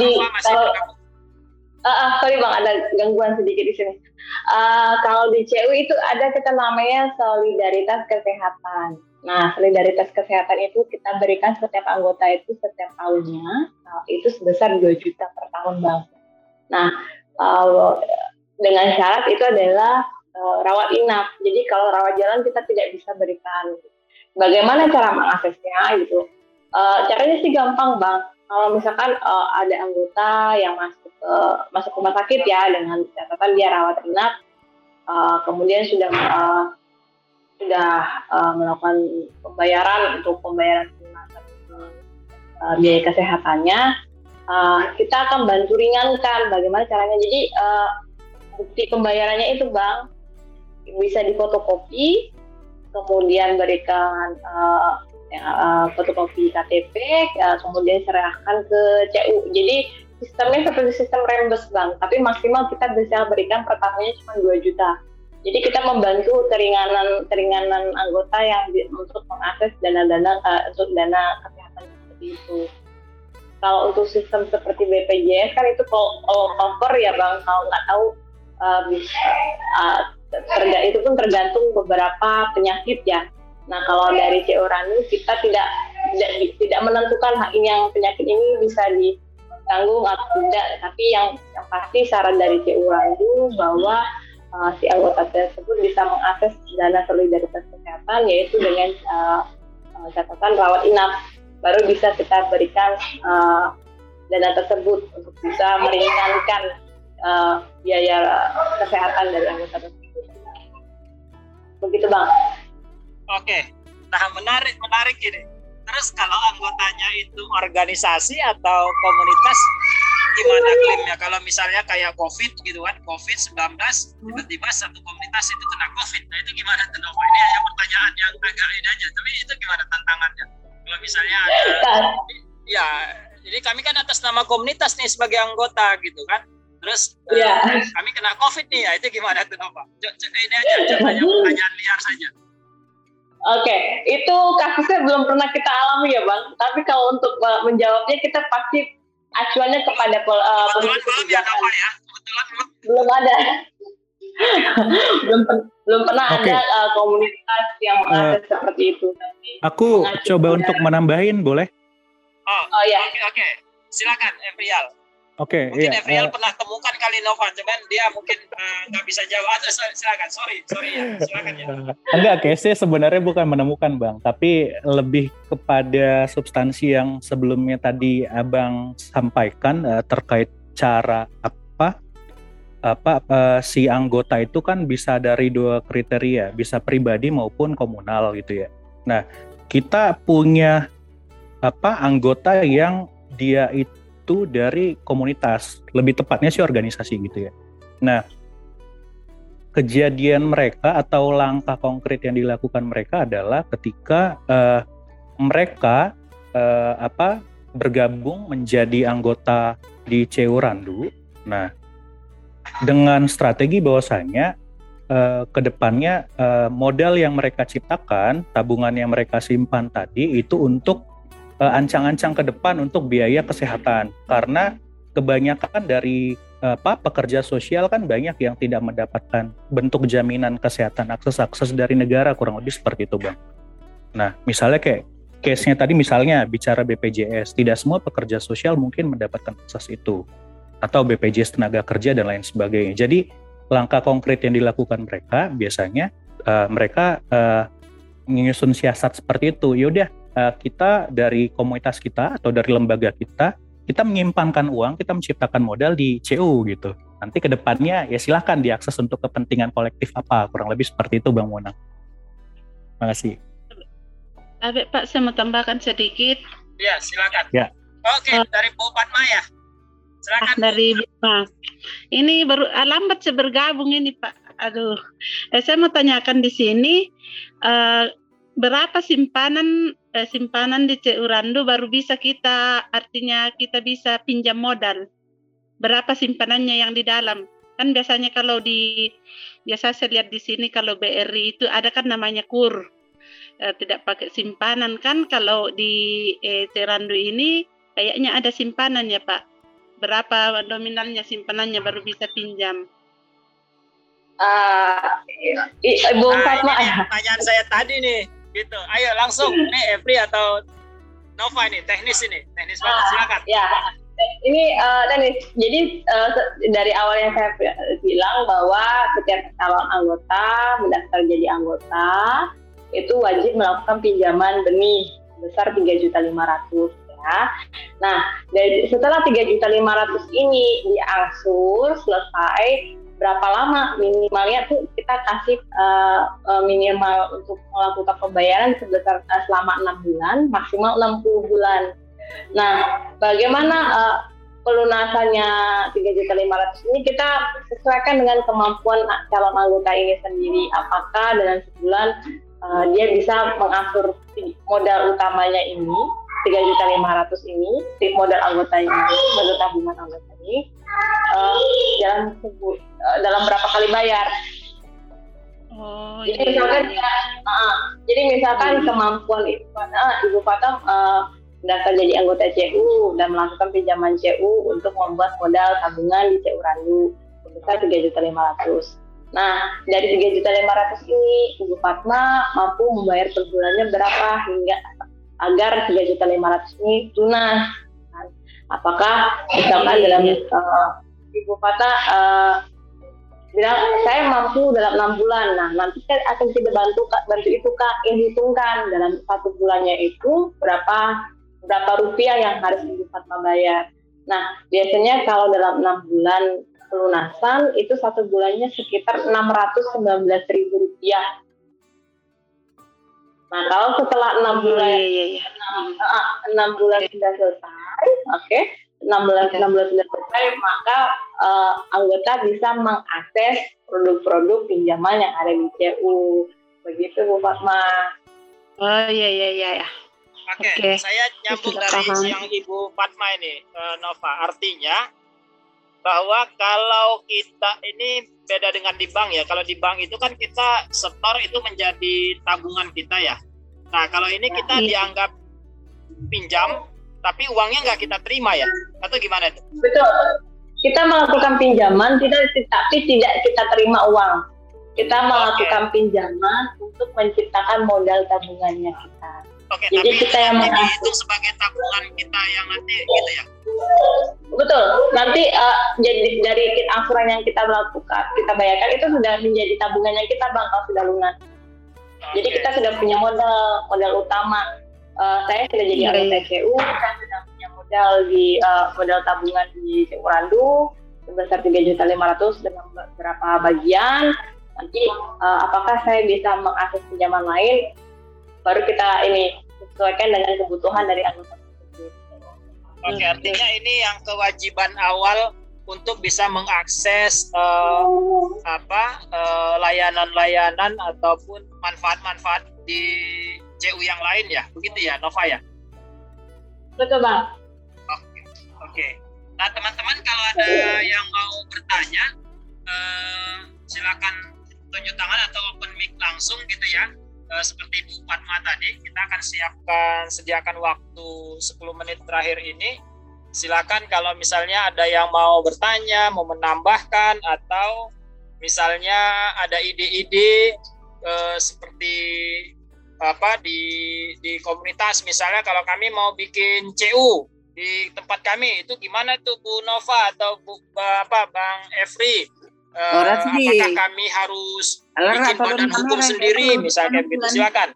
sorry Bang, ada gangguan sedikit di sini. Kalau di CU itu ada kita namanya solidaritas kesehatan. Nah, solidaritas kesehatan itu kita berikan setiap anggota itu setiap tahunnya, itu sebesar 2 juta per tahun, Bang. Nah, dengan syarat itu adalah rawat inap. Jadi kalau rawat jalan kita tidak bisa berikan. Bagaimana cara mengaksesnya gitu? Caranya sih gampang, Bang. Kalau misalkan ada anggota yang masuk rumah sakit ya dengan catatan dia rawat inap, kemudian sudah melakukan pembayaran untuk pembayaran biaya kesehatannya, kita akan bantu ringankan bagaimana caranya. Jadi bukti pembayarannya itu, Bang, bisa difotokopi, kemudian berikan fotokopi KTP, kemudian serahkan ke CU. Jadi sistemnya seperti sistem rembes, Bang, tapi maksimal kita bisa berikan per tahunnya cuma 2 juta. Jadi kita membantu keringanan anggota yang untuk mengakses dana-dana untuk dana kesehatan seperti itu. Kalau untuk sistem seperti BPJS kan itu cover ya, Bang. Kalau nggak tahu itu pun tergantung beberapa penyakit ya. Nah, kalau dari CU Randu kita tidak menentukan yang penyakit ini bisa ditanggung atau tidak, tapi yang pasti saran dari CU Randu bahwa si anggota tersebut bisa mengakses dana solidaritas kesehatan, yaitu dengan catatan rawat inap, baru bisa kita berikan dana tersebut untuk bisa meringankan biaya kesehatan dari anggota tersebut. Begitu, Bang. Oke, nah menarik ini. Terus kalau anggotanya itu organisasi atau komunitas, gimana klaimnya? Kalau misalnya kayak COVID gitu kan, COVID-19, tiba-tiba satu komunitas itu kena COVID. Nah itu gimana tuh? Ini hanya pertanyaan yang agak ini aja, tapi itu gimana tantangannya? Kalau misalnya ada, ya, jadi kami kan atas nama komunitas nih sebagai anggota gitu kan. Terus kami kena COVID nih, ya itu gimana tuh, Nova? Ini aja, hanya pertanyaan liar saja. Oke, itu kasusnya belum pernah kita alami ya, Bang. Tapi kalau untuk menjawabnya kita pasti acuannya kepada polisi kebijakan. Belum ada. belum pernah ada komunitas yang mengakses seperti itu. Aku coba untuk menambahin, boleh? Oh ya. Oke. Silakan Evrial. Oke, Mungkin iya. Evrial pernah temukan kali Nova, cuman dia mungkin nggak bisa jawab. Silakan, sorry ya, silakan ya. Enggak, case-nya sebenarnya bukan menemukan Bang, tapi lebih kepada substansi yang sebelumnya tadi Abang sampaikan terkait cara si anggota itu kan bisa dari 2 kriteria, bisa pribadi maupun komunal gitu ya. Nah, kita punya anggota yang dia itu dari komunitas, lebih tepatnya sih organisasi gitu ya. Nah, kejadian mereka atau langkah konkret yang dilakukan mereka adalah ketika mereka bergabung menjadi anggota di CU Randu. Nah, dengan strategi bahwasanya kedepannya modal yang mereka ciptakan, tabungan yang mereka simpan tadi itu untuk ancang-ancang ke depan untuk biaya kesehatan, karena kebanyakan dari pekerja sosial kan banyak yang tidak mendapatkan bentuk jaminan kesehatan, akses dari negara, kurang lebih seperti itu Bang. Nah misalnya kayak case-nya tadi misalnya bicara BPJS, tidak semua pekerja sosial mungkin mendapatkan akses itu, atau BPJS tenaga kerja dan lain sebagainya. Jadi langkah konkret yang dilakukan mereka biasanya mereka menyusun siasat seperti itu. Yaudah, kita dari komunitas kita atau dari lembaga kita menyimpankan uang, kita menciptakan modal di CU gitu. Nanti ke depannya ya silahkan diakses untuk kepentingan kolektif apa, kurang lebih seperti itu Bang Monang. Terima kasih. Pak, saya mau tambahkan sedikit. Ya, silakan. Ya. Oke, dari Bu Fatma ya. Silakan. Dari Pak. Ini baru lambat saya bergabung ini Pak. Aduh, saya mau tanyakan di sini berapa simpanan di CU Randu baru bisa kita, artinya kita bisa pinjam modal. Berapa simpanannya yang di dalam? Kan biasanya kalau biasa saya lihat di sini kalau BRI itu ada kan namanya KUR. Tidak pakai simpanan kan, kalau di CU Randu ini kayaknya ada simpanan ya Pak. Berapa nominalnya simpanannya baru bisa pinjam? Ibu Fatma. Pertanyaan saya tadi nih. Gitu. Ayo langsung, ini Evri atau Nova ini, teknis banget, silakan. Ya, ini Dennis. Jadi dari awal yang saya bilang bahwa setiap calon anggota mendaftar jadi anggota itu wajib melakukan pinjaman benih sebesar 3.500.000 ya. Nah, setelah 3.500.000 ini diangsur selesai, berapa lama minimalnya tuh kita kasih minimal untuk melakukan pembayaran sebesar selama 6 bulan, maksimal 60 bulan. Nah, bagaimana pelunasannya 3.500.000 ini kita sesuaikan dengan kemampuan calon anggota ini sendiri. Apakah dalam sebulan dia bisa mengatur modal utamanya ini 3.500.000 ini, modal anggota ini, modal tabungan anggota ini dalam berapa kali bayar. Jadi misalkan kemampuan Ibu Fatma mendaftar jadi anggota CU dan melakukan pinjaman CU untuk membuat modal tabungan di CU Randu sebesar 3.500.000. Nah, dari 3.500.000 ini Ibu Fatma mampu membayar per bulannya berapa hingga agar 3.500.000 ini lunas. Apakah misalkan dalam Ibu Fatma bilang saya mampu dalam 6 bulan. Nah, nanti kan akan kita bantu itu Kak, hitungkan dalam 1 bulannya itu berapa rupiah yang harus Ibu Fatma bayar. Nah, biasanya kalau dalam 6 bulan pelunasan itu 1 bulannya sekitar 619.000 rupiah. Nah, kalau setelah 6 bulan 6 bulan sudah selesai, oke. 16 sudah selesai, maka anggota bisa mengakses produk-produk pinjaman yang ada di CU. Begitu Bu Fatma. Oh iya. Oke. Saya nyambung dari yang Ibu Fatma ini, Nova. Artinya bahwa kalau kita ini beda dengan di bank ya. Kalau di bank itu kan kita setor itu menjadi tabungan kita ya. Nah, kalau ini kita dianggap pinjam, tapi uangnya nggak kita terima ya? Atau gimana itu? Betul. Kita melakukan pinjaman, tapi tidak kita terima uang. Kita melakukan pinjaman untuk menciptakan modal tabungannya kita. Oke, Jadi tapi kita yang nanti dihitung sebagai tabungan kita yang nanti gitu ya? betul. Nanti jadi dari angsuran yang kita lakukan, kita bayarkan itu sudah menjadi tabungan yang kita Bang kalau sudah lunas. Jadi kita sudah punya modal utama. Saya sudah jadi anggota CU, saya sudah punya modal tabungan di CU Randu sebesar 3.500.000 dengan beberapa bagian. Nanti apakah saya bisa mengakses pinjaman lain? Baru kita ini sesuaikan dengan kebutuhan dari anggota tersebut. Oke, artinya ini yang kewajiban awal untuk bisa mengakses layanan-layanan ataupun manfaat-manfaat di CU yang lain ya, begitu ya, Nova ya? Betul Bang. Oke. Nah teman-teman kalau ada yang mau bertanya, silakan tunjuk tangan atau open mic langsung gitu ya. Seperti Bu Fatma tadi, kita akan sediakan waktu 10 menit terakhir ini. Silakan kalau misalnya ada yang mau bertanya, mau menambahkan, atau misalnya ada ide-ide seperti apa di komunitas. Misalnya kalau kami mau bikin CU di tempat kami, itu gimana tuh Bu Nova atau Bang Efri? Apakah kami harus bikin badan hukum sendiri misalnya begitu? Silakan.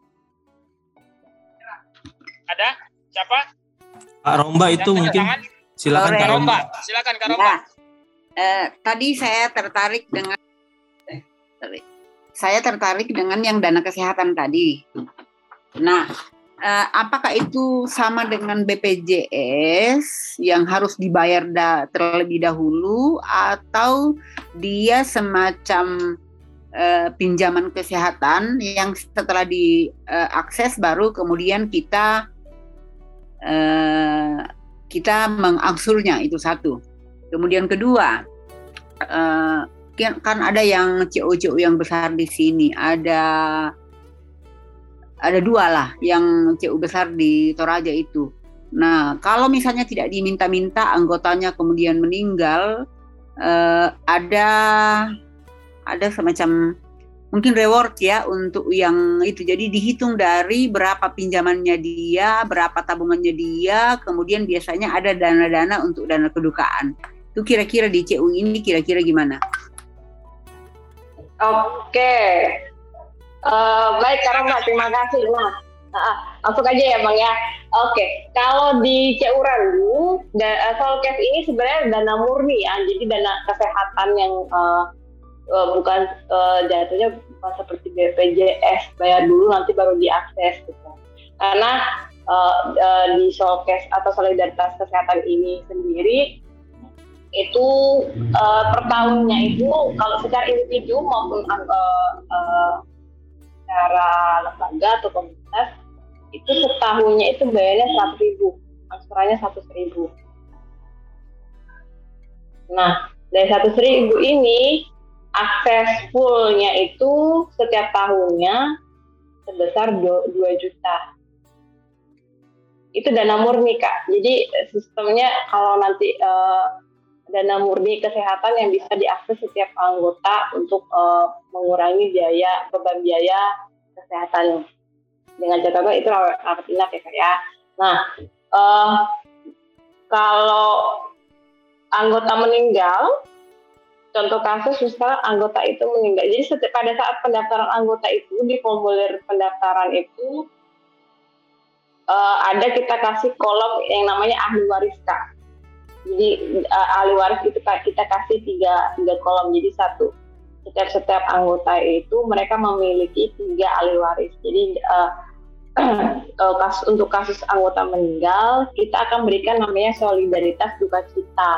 Ada siapa? Kak Romba itu mungkin. Silakan Kak Romba. Silakan Kak Romba. Tadi saya tertarik dengan yang dana kesehatan tadi. Nah, apakah itu sama dengan BPJS yang harus dibayar terlebih dahulu, atau dia semacam pinjaman kesehatan yang setelah diakses baru kemudian kita mengangsurnya? Itu satu. Kemudian kedua, kan ada yang CU yang besar di sini, ada dua lah yang CU besar di Toraja itu. Nah, kalau misalnya tidak diminta-minta anggotanya kemudian meninggal, ada semacam mungkin reward ya untuk yang itu. Jadi dihitung dari berapa pinjamannya dia, berapa tabungannya dia, kemudian biasanya ada dana-dana untuk dana kedukaan. Itu kira-kira di CU ini kira-kira gimana? Oke. Baik Karamba, terima kasih. Langsung aja ya Bang ya. Oke, kalau di CU Randu, Solkes ini sebenarnya dana murni ya, jadi dana kesehatan yang bukan jatuhnya bukan seperti BPJS bayar dulu nanti baru diakses gitu. Karena di Solkes atau Solidaritas Kesehatan ini sendiri itu per tahunnya itu kalau secara individu maupun secara lembaga atau komunitas itu setahunnya itu bayarnya 100.000, angsurannya 100.000. Nah, dari 100.000 ini akses fullnya itu setiap tahunnya sebesar 2 juta. Itu dana murni Kak. Jadi sistemnya kalau nanti dana murni kesehatan yang bisa diakses setiap anggota untuk mengurangi beban biaya kesehatan. Dengan catatan itu rawat inap ya Kak ya. Nah, kalau anggota meninggal, contoh kasus misalnya anggota itu meninggal. Jadi pada saat pendaftaran anggota itu di formulir pendaftaran itu ada kita kasih kolom yang namanya ahli waris Kak. Jadi ahli waris itu kita kasih tiga kolom. Jadi setiap anggota itu mereka memiliki 3 ahli waris. Jadi untuk kasus anggota meninggal kita akan berikan namanya solidaritas duka cita.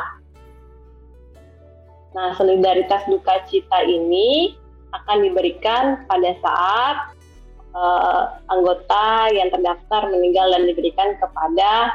Nah, solidaritas duka cita ini akan diberikan pada saat anggota yang terdaftar meninggal dan diberikan kepada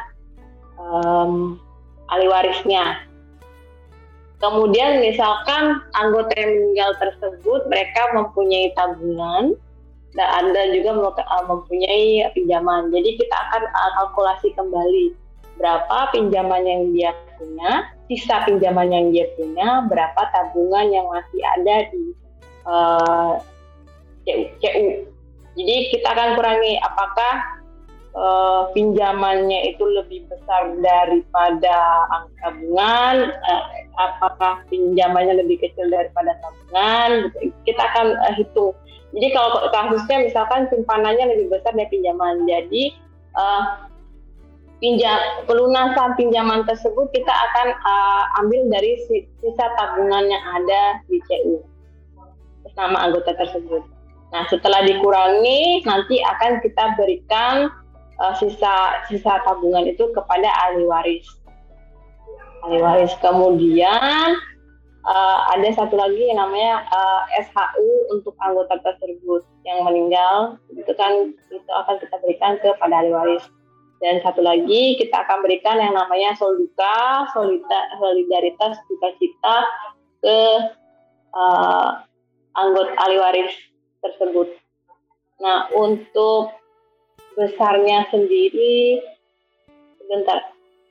ahli warisnya. Kemudian misalkan anggota yang meninggal tersebut mereka mempunyai tabungan dan Anda juga mempunyai pinjaman. Jadi kita akan kalkulasi kembali berapa pinjaman yang dia punya, sisa pinjaman yang dia punya, berapa tabungan yang masih ada di CU. Jadi kita akan kurangi apakah pinjamannya itu lebih besar daripada tabungan, apakah pinjamannya lebih kecil daripada tabungan, gitu. Kita akan hitung. Jadi kalau kasusnya misalkan simpanannya lebih besar dari pinjaman, jadi pelunasan pinjaman tersebut kita akan ambil dari sisa tabungan yang ada di CU bersama anggota tersebut. Nah, setelah dikurangi, nanti akan kita berikan sisa tabungan itu kepada ahli waris. Kemudian ada satu lagi yang namanya SHU untuk anggota tersebut yang meninggal, itu akan kita berikan kepada ahli waris. Dan satu lagi kita akan berikan yang namanya solduka, solidaritas duka cita ke anggota ahli waris tersebut. Nah, untuk besarnya sendiri, sebentar,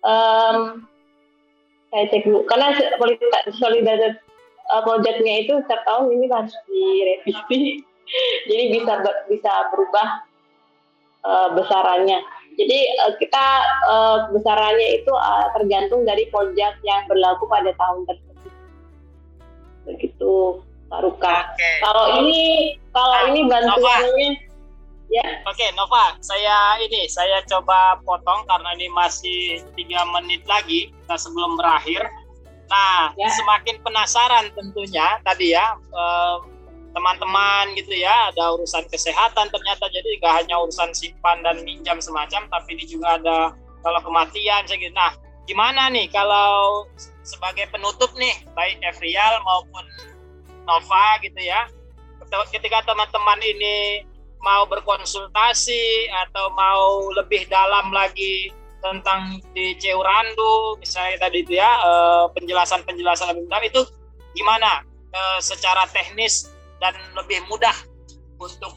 saya cek dulu, karena solidaritas projectnya itu setiap tahun ini harus direvisi, jadi bisa berubah besarannya. Jadi kita besarannya itu tergantung dari project yang berlaku pada tahun tersebut. Begitu, Pak Ruka. Okay. Kalau ini bantuannya, ya. Oke, Nova, saya coba potong karena ini masih 3 menit lagi kita sebelum berakhir. Nah, semakin penasaran tentunya tadi ya, teman-teman gitu ya, ada urusan kesehatan ternyata, jadi nggak hanya urusan simpan dan minjam semacam, tapi ini juga ada kalau kematian gitu. Nah, gimana nih kalau sebagai penutup nih, baik Evrial maupun Nova gitu ya, ketika teman-teman ini mau berkonsultasi atau mau lebih dalam lagi tentang di CU Randu, misalnya tadi itu ya, penjelasan lebih dalam itu gimana secara teknis dan lebih mudah untuk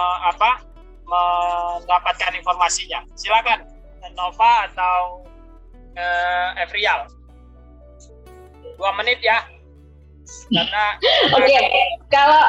mendapatkan informasinya. Silakan Nova atau Evrial. 2 menit ya. Karena kalau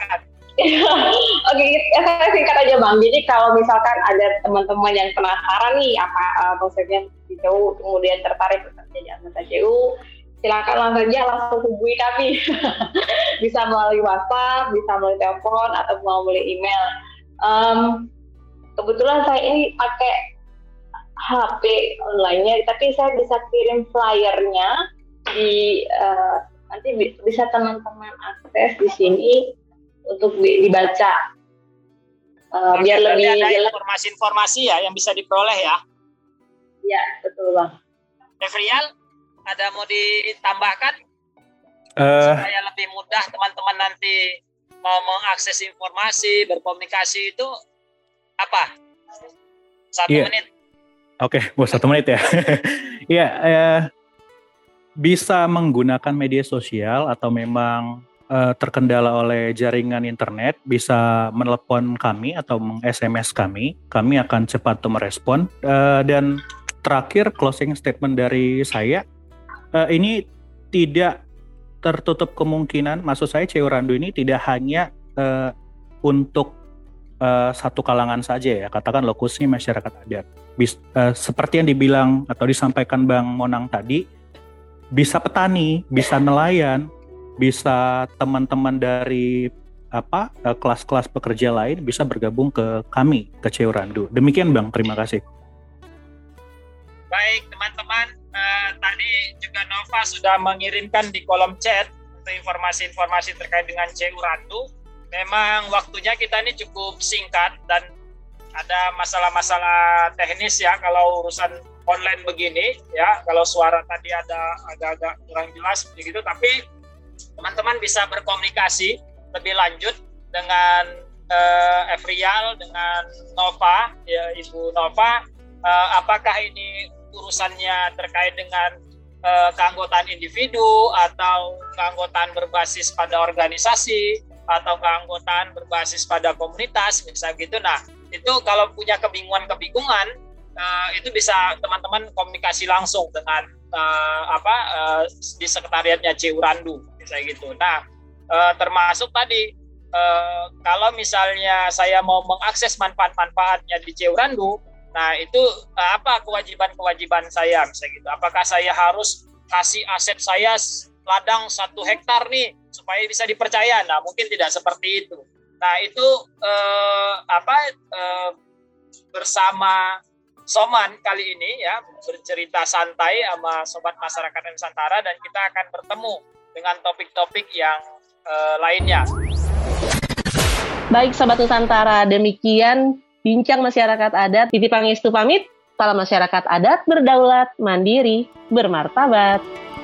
saya singkat aja Bang. Jadi kalau misalkan ada teman-teman yang penasaran nih apa konsepnya di CU, kemudian tertarik untuk jadi anggota CU, silakan langsung hubungi kami. Bisa melalui WhatsApp, bisa melalui telepon, atau melalui email. Kebetulan saya ini pakai HP online-nya, tapi saya bisa kirim flyernya nanti bisa teman-teman akses di sini untuk dibaca. Biar lebih ada jelas. Informasi-informasi ya yang bisa diperoleh ya. Ya, betul Bang. Evrial, ada mau ditambahkan supaya lebih mudah teman-teman nanti mau mengakses informasi, berkomunikasi itu apa? 1 menit. Oke, 1 menit ya. Iya, bisa menggunakan media sosial atau memang terkendala oleh jaringan internet, bisa menelepon kami atau meng-SMS kami akan cepat merespon. Dan terakhir, closing statement dari saya, ini tidak tertutup kemungkinan, maksud saya CU Randu ini tidak hanya untuk satu kalangan saja ya, katakan lokusnya masyarakat adat. Seperti yang dibilang atau disampaikan Bang Monang tadi, bisa petani, bisa nelayan, bisa teman-teman dari kelas-kelas pekerja lain bisa bergabung ke kami, ke CU Randu. Demikian Bang, terima kasih. Baik teman-teman, tadi juga Nova sudah mengirimkan di kolom chat untuk informasi-informasi terkait dengan CU Randu. Memang waktunya kita ini cukup singkat dan ada masalah-masalah teknis ya kalau urusan online begini ya, kalau suara tadi ada agak-agak kurang jelas begitu, tapi teman-teman bisa berkomunikasi lebih lanjut dengan Evrial, dengan Nova, ya Ibu Nova, apakah ini urusannya terkait dengan keanggotaan individu atau keanggotaan berbasis pada organisasi atau keanggotaan berbasis pada komunitas misalnya gitu. Nah, itu kalau punya kebingungan itu bisa teman-teman komunikasi langsung dengan di sekretariatnya CU Randu misalnya gitu. Nah, termasuk tadi kalau misalnya saya mau mengakses manfaat-manfaatnya di CU Randu, Nah, itu apa kewajiban-kewajiban saya misalnya gitu. Apakah saya harus kasih aset saya ladang 1 hektar nih supaya bisa dipercaya? Nah, mungkin tidak seperti itu. Nah, itu bersama Soman kali ini ya bercerita santai sama Sobat Masyarakat Nusantara, dan kita akan bertemu dengan topik-topik yang lainnya. Baik Sobat Nusantara, demikian Bincang Masyarakat Adat. Titi Pangestu pamit. Salam masyarakat adat berdaulat, mandiri, bermartabat.